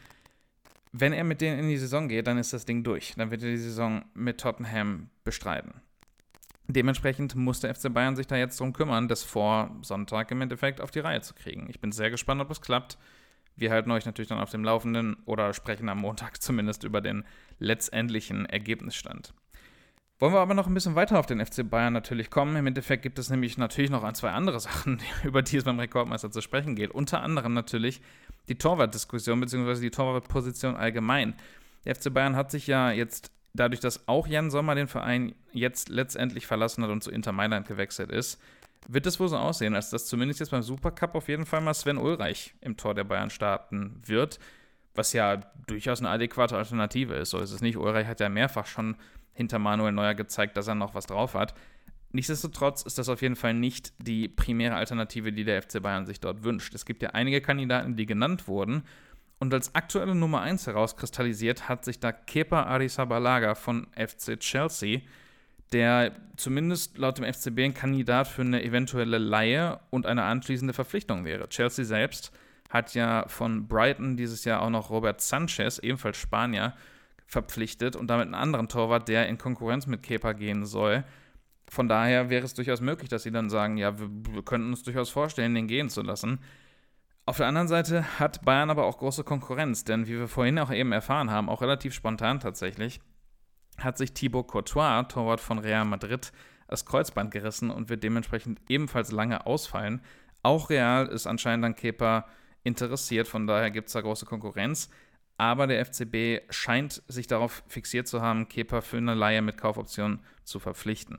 wenn er mit denen in die Saison geht, dann ist das Ding durch. Dann wird er die Saison mit Tottenham bestreiten. Dementsprechend muss der F C Bayern sich da jetzt drum kümmern, das vor Sonntag im Endeffekt auf die Reihe zu kriegen. Ich bin sehr gespannt, ob es klappt. Wir halten euch natürlich dann auf dem Laufenden oder sprechen am Montag zumindest über den letztendlichen Ergebnisstand. Wollen wir aber noch ein bisschen weiter auf den F C Bayern natürlich kommen. Im Endeffekt gibt es nämlich natürlich noch ein, zwei andere Sachen, über die es beim Rekordmeister zu sprechen geht. Unter anderem natürlich die Torwartdiskussion bzw. die Torwartposition allgemein. Der F C Bayern hat sich ja jetzt dadurch, dass auch Jan Sommer den Verein jetzt letztendlich verlassen hat und zu Inter Mailand gewechselt ist, wird es wohl so aussehen, als dass zumindest jetzt beim Supercup auf jeden Fall mal Sven Ulreich im Tor der Bayern starten wird, was ja durchaus eine adäquate Alternative ist. So ist es nicht. Ulreich hat ja mehrfach schon hinter Manuel Neuer gezeigt, dass er noch was drauf hat. Nichtsdestotrotz ist das auf jeden Fall nicht die primäre Alternative, die der F C Bayern sich dort wünscht. Es gibt ja einige Kandidaten, die genannt wurden. Und als aktuelle Nummer eins herauskristallisiert hat sich da Kepa Arrizabalaga von F C Chelsea, der zumindest laut dem F C B ein Kandidat für eine eventuelle Leihe und eine anschließende Verpflichtung wäre. Chelsea selbst hat ja von Brighton dieses Jahr auch noch Robert Sanchez, ebenfalls Spanier, verpflichtet und damit einen anderen Torwart, der in Konkurrenz mit Kepa gehen soll. Von daher wäre es durchaus möglich, dass sie dann sagen, ja, wir, wir könnten uns durchaus vorstellen, den gehen zu lassen. Auf der anderen Seite hat Bayern aber auch große Konkurrenz, denn wie wir vorhin auch eben erfahren haben, auch relativ spontan tatsächlich, hat sich Thibaut Courtois, Torwart von Real Madrid, das Kreuzband gerissen und wird dementsprechend ebenfalls lange ausfallen. Auch Real ist anscheinend an Kepa interessiert, von daher gibt es da große Konkurrenz. Aber der F C B scheint sich darauf fixiert zu haben, Kepa für eine Leihe mit Kaufoption zu verpflichten.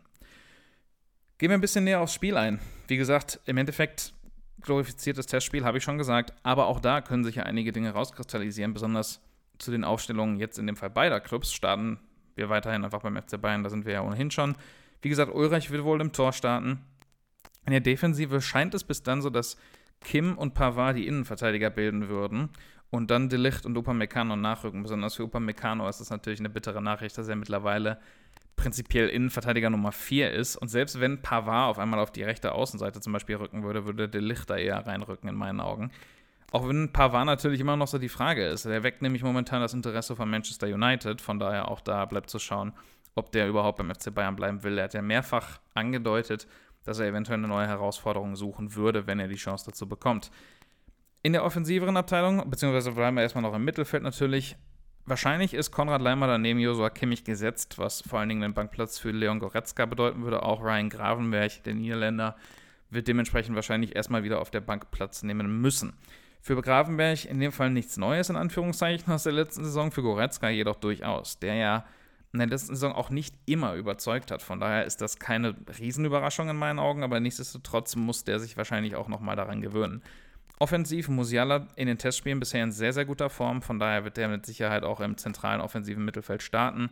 Gehen wir ein bisschen näher aufs Spiel ein. Wie gesagt, im Endeffekt glorifiziertes Testspiel, habe ich schon gesagt, aber auch da können sich ja einige Dinge rauskristallisieren, besonders zu den Aufstellungen jetzt in dem Fall beider Clubs. Starten wir weiterhin einfach beim F C Bayern, da sind wir ja ohnehin schon. Wie gesagt, Ulreich wird wohl im Tor starten. In der Defensive scheint es bis dann so, dass Kim und Pavard die Innenverteidiger bilden würden und dann De Ligt und Upamecano nachrücken. Besonders für Upamecano ist das natürlich eine bittere Nachricht, dass er mittlerweile prinzipiell Innenverteidiger Nummer vier ist. Und selbst wenn Pavard auf einmal auf die rechte Außenseite zum Beispiel rücken würde, würde De Ligt da eher reinrücken in meinen Augen. Auch wenn Pavard natürlich immer noch so die Frage ist. Der weckt nämlich momentan das Interesse von Manchester United. Von daher auch da bleibt zu schauen, ob der überhaupt beim F C Bayern bleiben will. Er hat ja mehrfach angedeutet, dass er eventuell eine neue Herausforderung suchen würde, wenn er die Chance dazu bekommt. In der offensiveren Abteilung, beziehungsweise bleiben wir erstmal noch im Mittelfeld natürlich, wahrscheinlich ist Konrad Laimer daneben Joshua Kimmich gesetzt, was vor allen Dingen einen Bankplatz für Leon Goretzka bedeuten würde. Auch Ryan Gravenberch, der Niederländer, wird dementsprechend wahrscheinlich erstmal wieder auf der Bank Platz nehmen müssen. Für Gravenberch in dem Fall nichts Neues, in Anführungszeichen, aus der letzten Saison, für Goretzka jedoch durchaus, der ja in der letzten Saison auch nicht immer überzeugt hat. Von daher ist das keine Riesenüberraschung in meinen Augen, aber nichtsdestotrotz muss der sich wahrscheinlich auch nochmal daran gewöhnen. Offensiv, Musiala in den Testspielen bisher in sehr, sehr guter Form, von daher wird der mit Sicherheit auch im zentralen offensiven Mittelfeld starten.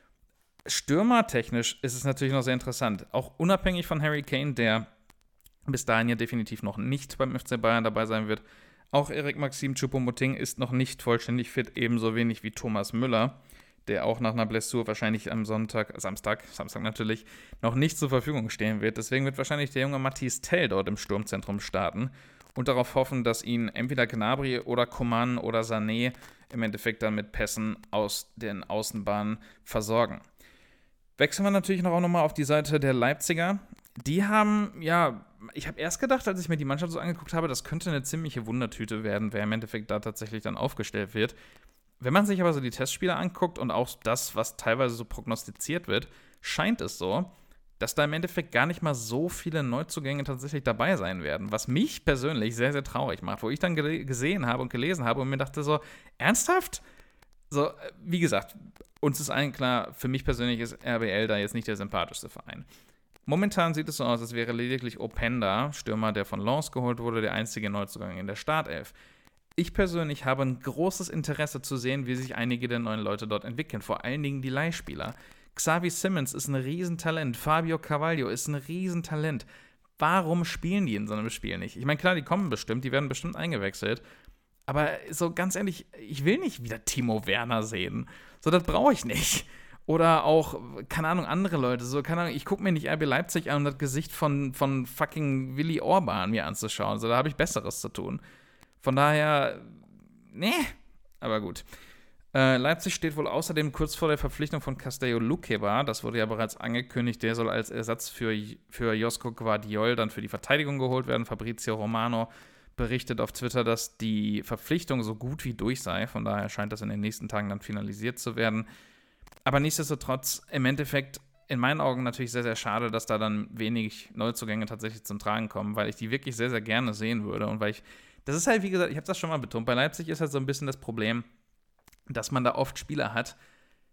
Stürmertechnisch ist es natürlich noch sehr interessant, auch unabhängig von Harry Kane, der bis dahin ja definitiv noch nicht beim F C Bayern dabei sein wird. Auch Eric-Maxim Choupo-Moting ist noch nicht vollständig fit, ebenso wenig wie Thomas Müller, der auch nach einer Blessur wahrscheinlich am Sonntag, Samstag, Samstag natürlich, noch nicht zur Verfügung stehen wird. Deswegen wird wahrscheinlich der junge Mathis Tell dort im Sturmzentrum starten und darauf hoffen, dass ihn entweder Gnabry oder Coman oder Sané im Endeffekt dann mit Pässen aus den Außenbahnen versorgen. Wechseln wir natürlich noch auch nochmal auf die Seite der Leipziger. Die haben, ja, ich habe erst gedacht, als ich mir die Mannschaft so angeguckt habe, das könnte eine ziemliche Wundertüte werden, wer im Endeffekt da tatsächlich dann aufgestellt wird. Wenn man sich aber so die Testspiele anguckt und auch das, was teilweise so prognostiziert wird, scheint es so, dass da im Endeffekt gar nicht mal so viele Neuzugänge tatsächlich dabei sein werden, was mich persönlich sehr, sehr traurig macht, wo ich dann ge- gesehen habe und gelesen habe und mir dachte so, ernsthaft? So, wie gesagt, uns ist allen klar, für mich persönlich ist R B L da jetzt nicht der sympathischste Verein. Momentan sieht es so aus, als wäre lediglich Openda, Stürmer, der von Lens geholt wurde, der einzige Neuzugang in der Startelf. Ich persönlich habe ein großes Interesse zu sehen, wie sich einige der neuen Leute dort entwickeln, vor allen Dingen die Leihspieler. Xavi Simons ist ein Riesentalent, Fabio Carvalho ist ein Riesentalent. Warum spielen die in so einem Spiel nicht? Ich meine, klar, die kommen bestimmt, die werden bestimmt eingewechselt, aber so ganz ehrlich, ich will nicht wieder Timo Werner sehen. So, das brauche ich nicht. Oder auch, keine Ahnung, andere Leute. So, keine Ahnung, ich gucke mir nicht R B Leipzig an, um das Gesicht von, von fucking Willi Orban mir anzuschauen. So, da habe ich Besseres zu tun. Von daher, nee, aber gut. Äh, Leipzig steht wohl außerdem kurz vor der Verpflichtung von Castello Luqueba. Das wurde ja bereits angekündigt. Der soll als Ersatz für, für Josko Gvardiol dann für die Verteidigung geholt werden. Fabrizio Romano berichtet auf Twitter, dass die Verpflichtung so gut wie durch sei. Von daher scheint das in den nächsten Tagen dann finalisiert zu werden. Aber nichtsdestotrotz, im Endeffekt, in meinen Augen natürlich sehr, sehr schade, dass da dann wenig Neuzugänge tatsächlich zum Tragen kommen, weil ich die wirklich sehr, sehr gerne sehen würde und weil ich, das ist halt, wie gesagt, ich habe das schon mal betont, bei Leipzig ist halt so ein bisschen das Problem, dass man da oft Spieler hat,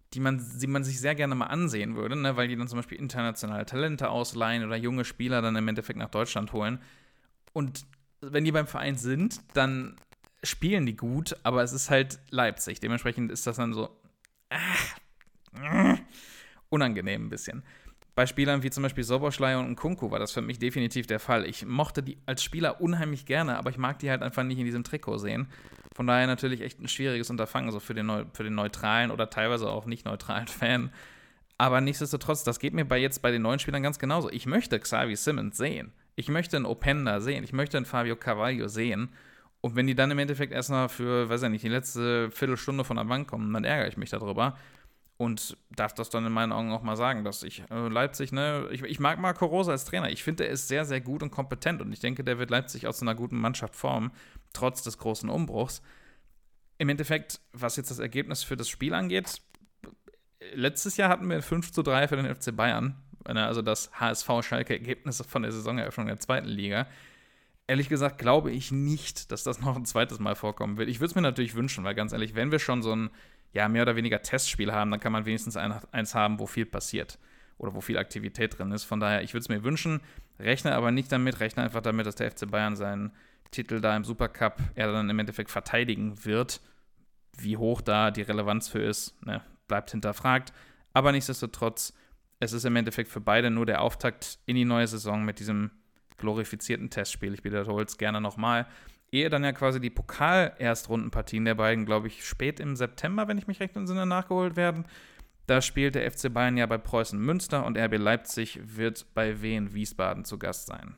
die man, die man sich sehr gerne mal ansehen würde, ne? Weil die dann zum Beispiel internationale Talente ausleihen oder junge Spieler dann im Endeffekt nach Deutschland holen. Und wenn die beim Verein sind, dann spielen die gut, aber es ist halt Leipzig. Dementsprechend ist das dann so ach, äh, unangenehm ein bisschen. Bei Spielern wie zum Beispiel Soboschlei und Nkunku war das für mich definitiv der Fall. Ich mochte die als Spieler unheimlich gerne, aber ich mag die halt einfach nicht in diesem Trikot sehen. Von daher natürlich echt ein schwieriges Unterfangen, so für den, Neu- für den neutralen oder teilweise auch nicht neutralen Fan. Aber nichtsdestotrotz, das geht mir bei jetzt bei den neuen Spielern ganz genauso. Ich möchte Xavi Simons sehen. Ich möchte einen Openda sehen. Ich möchte einen Fabio Carvalho sehen. Und wenn die dann im Endeffekt erst mal für, weiß ich nicht, die letzte Viertelstunde von der Bank kommen, dann ärgere ich mich darüber. Und darf das dann in meinen Augen auch mal sagen, dass ich äh, Leipzig, ne, ich, ich mag Marco Rose als Trainer. Ich finde, er ist sehr, sehr gut und kompetent und ich denke, der wird Leipzig aus einer guten Mannschaft formen, trotz des großen Umbruchs. Im Endeffekt, was jetzt das Ergebnis für das Spiel angeht, letztes Jahr hatten wir fünf zu drei für den F C Bayern, also das H S V-Schalke-Ergebnis von der Saisoneröffnung der zweiten Liga. Ehrlich gesagt glaube ich nicht, dass das noch ein zweites Mal vorkommen wird. Ich würde es mir natürlich wünschen, weil ganz ehrlich, wenn wir schon so ein ja, mehr oder weniger Testspiel haben, dann kann man wenigstens ein, eins haben, wo viel passiert oder wo viel Aktivität drin ist. Von daher, ich würde es mir wünschen, rechne aber nicht damit, rechne einfach damit, dass der F C Bayern seinen Titel da im Supercup er dann im Endeffekt verteidigen wird. Wie hoch da die Relevanz für ist, ne, bleibt hinterfragt. Aber nichtsdestotrotz, es ist im Endeffekt für beide nur der Auftakt in die neue Saison mit diesem glorifizierten Testspiel. Ich wiederhole es gerne nochmal. Ehe dann ja quasi die Pokal-Erstrundenpartien der beiden, glaube ich, spät im September, wenn ich mich recht entsinne, nachgeholt werden. Da spielt der F C Bayern ja bei Preußen Münster und R B Leipzig wird bei Wien Wiesbaden zu Gast sein.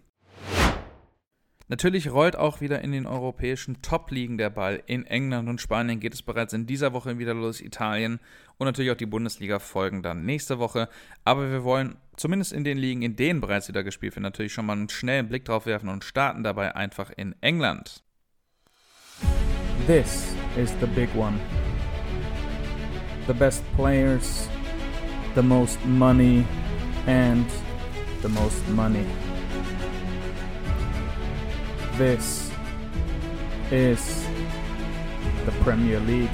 Natürlich rollt auch wieder in den europäischen Top-Ligen der Ball. In England und Spanien geht es bereits in dieser Woche wieder los, Italien und natürlich auch die Bundesliga folgen dann nächste Woche. Aber wir wollen zumindest in den Ligen, in denen bereits wieder gespielt wird, natürlich schon mal einen schnellen Blick drauf werfen und starten dabei einfach in England. This is the big one. The best players, the most money and the most money. This is the Premier League.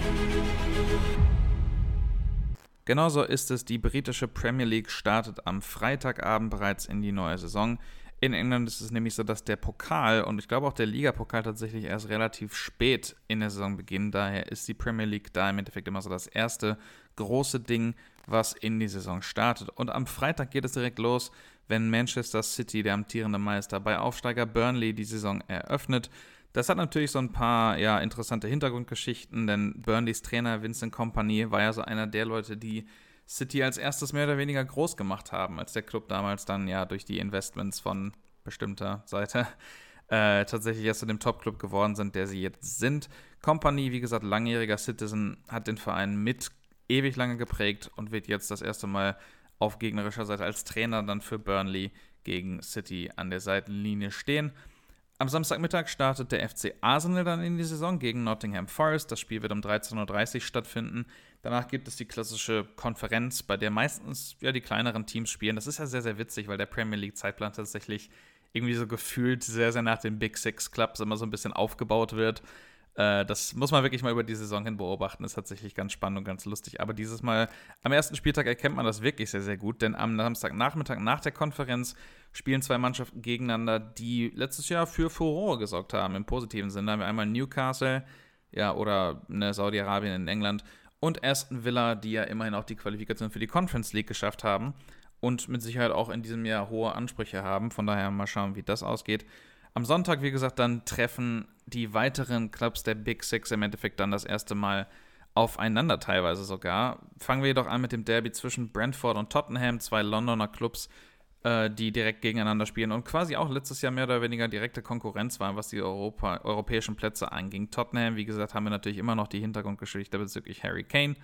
Genauso ist es, die britische Premier League startet am Freitagabend bereits in die neue Saison. In England ist es nämlich so, dass der Pokal und ich glaube auch der Ligapokal tatsächlich erst relativ spät in der Saison beginnen. Daher ist die Premier League da im Endeffekt immer so das erste große Ding, was in die Saison startet. Und am Freitag geht es direkt los, wenn Manchester City, der amtierende Meister, bei Aufsteiger Burnley die Saison eröffnet. Das hat natürlich so ein paar ja, interessante Hintergrundgeschichten, denn Burnleys Trainer Vincent Kompany war ja so einer der Leute, die City als erstes mehr oder weniger groß gemacht haben, als der Club damals dann ja durch die Investments von bestimmter Seite äh, tatsächlich erst zu dem Top-Club geworden sind, der sie jetzt sind. Kompany, wie gesagt, langjähriger Citizen, hat den Verein mit ewig lange geprägt und wird jetzt das erste Mal auf gegnerischer Seite als Trainer dann für Burnley gegen City an der Seitenlinie stehen. Am Samstagmittag startet der F C Arsenal dann in die Saison gegen Nottingham Forest. Das Spiel wird um dreizehn Uhr dreißig stattfinden. Danach gibt es die klassische Konferenz, bei der meistens ja die kleineren Teams spielen. Das ist ja sehr, sehr witzig, weil der Premier League-Zeitplan tatsächlich irgendwie so gefühlt sehr, sehr nach den Big Six Clubs immer so ein bisschen aufgebaut wird. Äh, das muss man wirklich mal über die Saison hin beobachten. Ist tatsächlich ganz spannend und ganz lustig. Aber dieses Mal, am ersten Spieltag erkennt man das wirklich sehr, sehr gut. Denn am Samstagnachmittag nach der Konferenz spielen zwei Mannschaften gegeneinander, die letztes Jahr für Furore gesorgt haben, im positiven Sinne. Da haben wir einmal Newcastle, ja, oder ne, Saudi-Arabien in England und Aston Villa, die ja immerhin auch die Qualifikation für die Conference League geschafft haben und mit Sicherheit auch in diesem Jahr hohe Ansprüche haben. Von daher mal schauen, wie das ausgeht. Am Sonntag, wie gesagt, dann treffen die weiteren Clubs der Big Six im Endeffekt dann das erste Mal aufeinander, teilweise sogar. Fangen wir jedoch an mit dem Derby zwischen Brentford und Tottenham, zwei Londoner Clubs, äh, die direkt gegeneinander spielen und quasi auch letztes Jahr mehr oder weniger direkte Konkurrenz waren, was die Europa, europäischen Plätze anging. Tottenham, wie gesagt, haben wir natürlich immer noch die Hintergrundgeschichte bezüglich Harry Kane.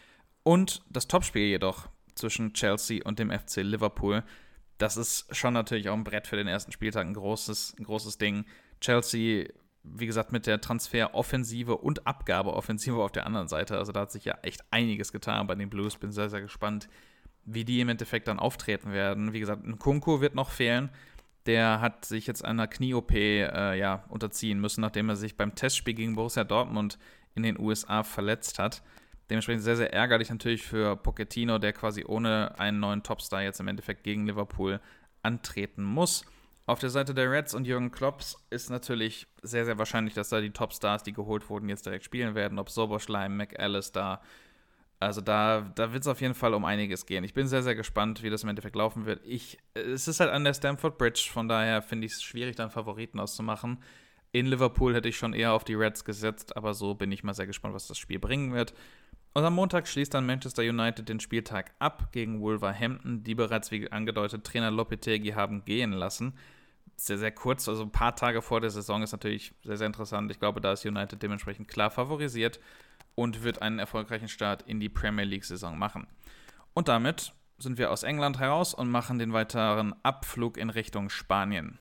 Und das Topspiel jedoch zwischen Chelsea und dem F C Liverpool. Das ist schon natürlich auch ein Brett für den ersten Spieltag, ein großes, ein großes Ding. Chelsea, wie gesagt, mit der Transferoffensive und Abgabeoffensive auf der anderen Seite. Also da hat sich ja echt einiges getan bei den Blues. Bin sehr, sehr gespannt, wie die im Endeffekt dann auftreten werden. Wie gesagt, Nkunku wird noch fehlen. Der hat sich jetzt einer Knie-O P äh, ja, unterziehen müssen, nachdem er sich beim Testspiel gegen Borussia Dortmund in den U S A verletzt hat. Dementsprechend sehr, sehr ärgerlich natürlich für Pochettino, der quasi ohne einen neuen Topstar jetzt im Endeffekt gegen Liverpool antreten muss. Auf der Seite der Reds und Jürgen Klopps ist natürlich sehr, sehr wahrscheinlich, dass da die Topstars, die geholt wurden, jetzt direkt spielen werden. Ob Soboschlei, McAllister. Also da, da wird es auf jeden Fall um einiges gehen. Ich bin sehr, sehr gespannt, wie das im Endeffekt laufen wird. Ich, es ist halt an der Stamford Bridge, von daher finde ich es schwierig, dann Favoriten auszumachen. In Liverpool hätte ich schon eher auf die Reds gesetzt, aber so bin ich mal sehr gespannt, was das Spiel bringen wird. Und am Montag schließt dann Manchester United den Spieltag ab gegen Wolverhampton, die bereits, wie angedeutet, Trainer Lopetegui haben gehen lassen. Sehr, sehr kurz, also ein paar Tage vor der Saison ist natürlich sehr, sehr interessant. Ich glaube, da ist United dementsprechend klar favorisiert und wird einen erfolgreichen Start in die Premier League-Saison machen. Und damit sind wir aus England heraus und machen den weiteren Abflug in Richtung Spanien.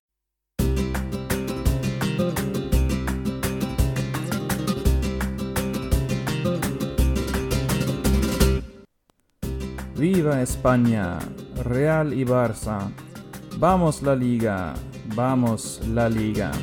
Viva España, Real y Barça. Vamos La Liga, vamos La Liga.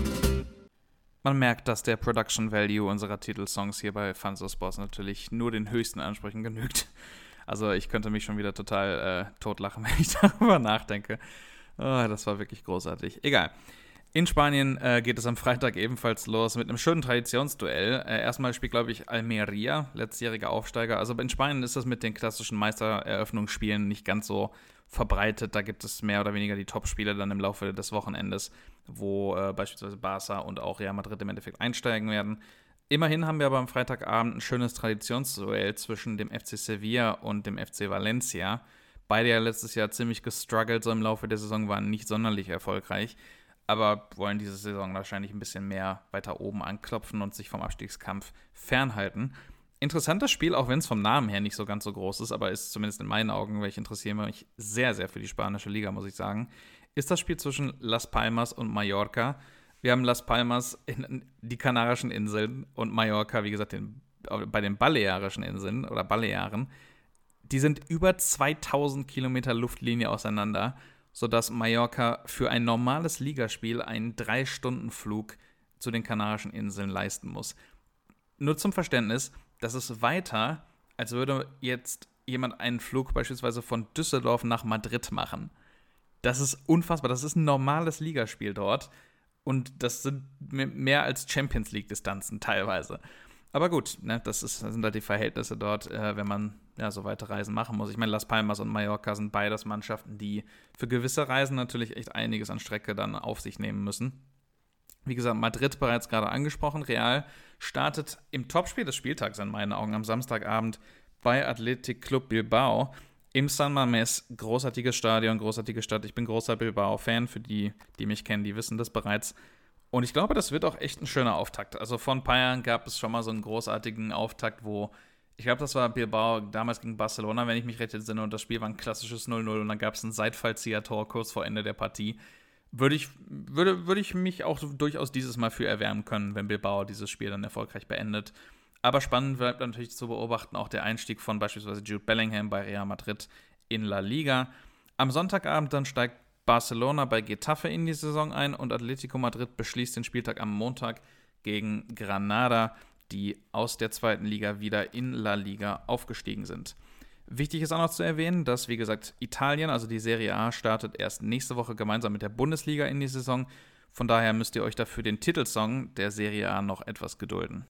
Man merkt, dass der Production Value unserer Titelsongs hier bei Fans of Sports natürlich nur den höchsten Ansprüchen genügt. Also ich könnte mich schon wieder total äh, totlachen, wenn ich darüber nachdenke. Oh, das war wirklich großartig. Egal. In Spanien äh, geht es am Freitag ebenfalls los mit einem schönen Traditionsduell. Äh, erstmal spielt, glaube ich, Almeria, letztjähriger Aufsteiger. Also in Spanien ist das mit den klassischen Meistereröffnungsspielen nicht ganz so verbreitet. Da gibt es mehr oder weniger die Top-Spiele dann im Laufe des Wochenendes, wo äh, beispielsweise Barça und auch Real Madrid im Endeffekt einsteigen werden. Immerhin haben wir aber am Freitagabend ein schönes Traditionsduell zwischen dem F C Sevilla und dem F C Valencia. Beide ja letztes Jahr ziemlich gestruggelt, so im Laufe der Saison, waren nicht sonderlich erfolgreich, aber wollen diese Saison wahrscheinlich ein bisschen mehr weiter oben anklopfen und sich vom Abstiegskampf fernhalten. Interessantes Spiel, auch wenn es vom Namen her nicht so ganz so groß ist, aber ist zumindest in meinen Augen, weil ich interessiere mich sehr, sehr für die spanische Liga, muss ich sagen, ist das Spiel zwischen Las Palmas und Mallorca. Wir haben Las Palmas in die Kanarischen Inseln und Mallorca, wie gesagt, den, bei den Balearischen Inseln oder Balearen. Die sind über zweitausend Kilometer Luftlinie auseinander, sodass Mallorca für ein normales Ligaspiel einen drei Stunden Flug zu den Kanarischen Inseln leisten muss. Nur zum Verständnis, das ist weiter, als würde jetzt jemand einen Flug beispielsweise von Düsseldorf nach Madrid machen. Das ist unfassbar, das ist ein normales Ligaspiel dort und das sind mehr als Champions League-Distanzen teilweise. Aber gut, ne, das, ist, das sind halt die Verhältnisse dort, äh, wenn man ja, so weite Reisen machen muss. Ich meine, Las Palmas und Mallorca sind beides Mannschaften, die für gewisse Reisen natürlich echt einiges an Strecke dann auf sich nehmen müssen. Wie gesagt, Madrid bereits gerade angesprochen. Real startet im Topspiel des Spieltags in meinen Augen am Samstagabend bei Athletic Club Bilbao im San Mamés. Großartiges Stadion, großartige Stadt. Ich bin großer Bilbao-Fan. Für die, die mich kennen, die wissen das bereits. Und ich glaube, das wird auch echt ein schöner Auftakt. Also vor ein paar Jahren gab es schon mal so einen großartigen Auftakt, wo, ich glaube, das war Bilbao damals gegen Barcelona, wenn ich mich recht entsinne, und das Spiel war ein klassisches null null und dann gab es ein Seitfallzieher-Tor kurz vor Ende der Partie. Würde ich, würde, würde ich mich auch durchaus dieses Mal für erwärmen können, wenn Bilbao dieses Spiel dann erfolgreich beendet. Aber spannend bleibt natürlich zu beobachten auch der Einstieg von beispielsweise Jude Bellingham bei Real Madrid in La Liga. Am Sonntagabend dann steigt Barcelona bei Getafe in die Saison ein und Atletico Madrid beschließt den Spieltag am Montag gegen Granada, die aus der zweiten Liga wieder in La Liga aufgestiegen sind. Wichtig ist auch noch zu erwähnen, dass, wie gesagt, Italien, also die Serie A, startet erst nächste Woche gemeinsam mit der Bundesliga in die Saison. Von daher müsst ihr euch dafür den Titelsong der Serie A noch etwas gedulden.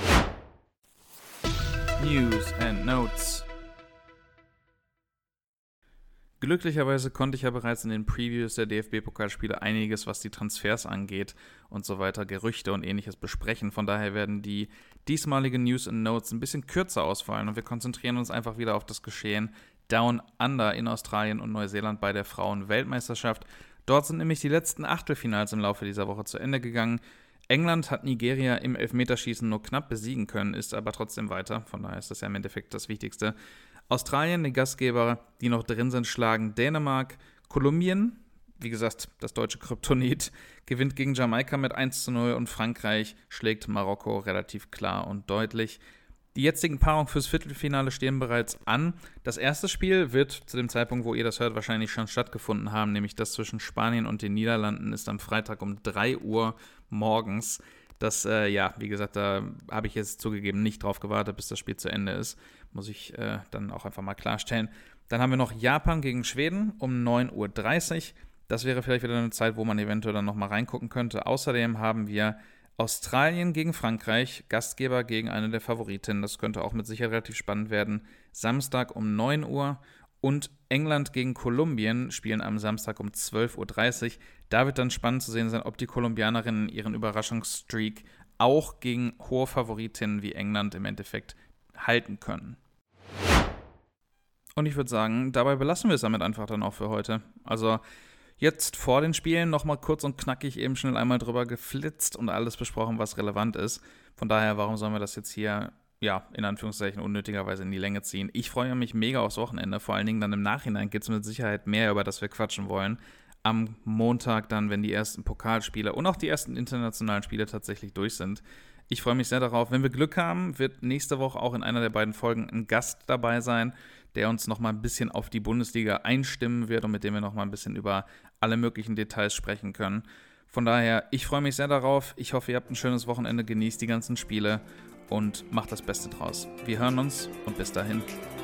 News and Notes. Glücklicherweise konnte ich ja bereits in den Previews der D F B-Pokalspiele einiges, was die Transfers angeht und so weiter, Gerüchte und ähnliches besprechen. Von daher werden die diesmaligen News and Notes ein bisschen kürzer ausfallen und wir konzentrieren uns einfach wieder auf das Geschehen Down Under in Australien und Neuseeland bei der Frauen-Weltmeisterschaft. Dort sind nämlich die letzten Achtelfinals im Laufe dieser Woche zu Ende gegangen. England hat Nigeria im Elfmeterschießen nur knapp besiegen können, ist aber trotzdem weiter. Von daher ist das ja im Endeffekt das Wichtigste. Australien, die Gastgeber, die noch drin sind, schlagen Dänemark. Kolumbien, wie gesagt, das deutsche Kryptonit, gewinnt gegen Jamaika mit eins zu null und Frankreich schlägt Marokko relativ klar und deutlich. Die jetzigen Paarungen fürs Viertelfinale stehen bereits an. Das erste Spiel wird zu dem Zeitpunkt, wo ihr das hört, wahrscheinlich schon stattgefunden haben, nämlich das zwischen Spanien und den Niederlanden ist am Freitag um drei Uhr morgens. Das, äh, ja, wie gesagt, da habe ich jetzt zugegeben nicht drauf gewartet, bis das Spiel zu Ende ist. Muss ich äh, dann auch einfach mal klarstellen. Dann haben wir noch Japan gegen Schweden um neun Uhr dreißig. Das wäre vielleicht wieder eine Zeit, wo man eventuell dann nochmal reingucken könnte. Außerdem haben wir Australien gegen Frankreich, Gastgeber gegen eine der Favoritinnen. Das könnte auch mit Sicherheit relativ spannend werden. Samstag um neun Uhr. Und England gegen Kolumbien spielen am Samstag um zwölf Uhr dreißig. Da wird dann spannend zu sehen sein, ob die Kolumbianerinnen ihren Überraschungsstreak auch gegen hohe Favoritinnen wie England im Endeffekt halten können. Und ich würde sagen, dabei belassen wir es damit einfach dann auch für heute. Also jetzt vor den Spielen nochmal kurz und knackig eben schnell einmal drüber geflitzt und alles besprochen, was relevant ist. Von daher, warum sollen wir das jetzt hier ja, in Anführungszeichen unnötigerweise in die Länge ziehen. Ich freue mich mega aufs Wochenende, vor allen Dingen dann im Nachhinein gibt es mit Sicherheit mehr, über das wir quatschen wollen. Am Montag dann, wenn die ersten Pokalspiele und auch die ersten internationalen Spiele tatsächlich durch sind. Ich freue mich sehr darauf. Wenn wir Glück haben, wird nächste Woche auch in einer der beiden Folgen ein Gast dabei sein, der uns nochmal ein bisschen auf die Bundesliga einstimmen wird und mit dem wir nochmal ein bisschen über alle möglichen Details sprechen können. Von daher, ich freue mich sehr darauf. Ich hoffe, ihr habt ein schönes Wochenende, genießt die ganzen Spiele und macht das Beste draus. Wir hören uns und bis dahin.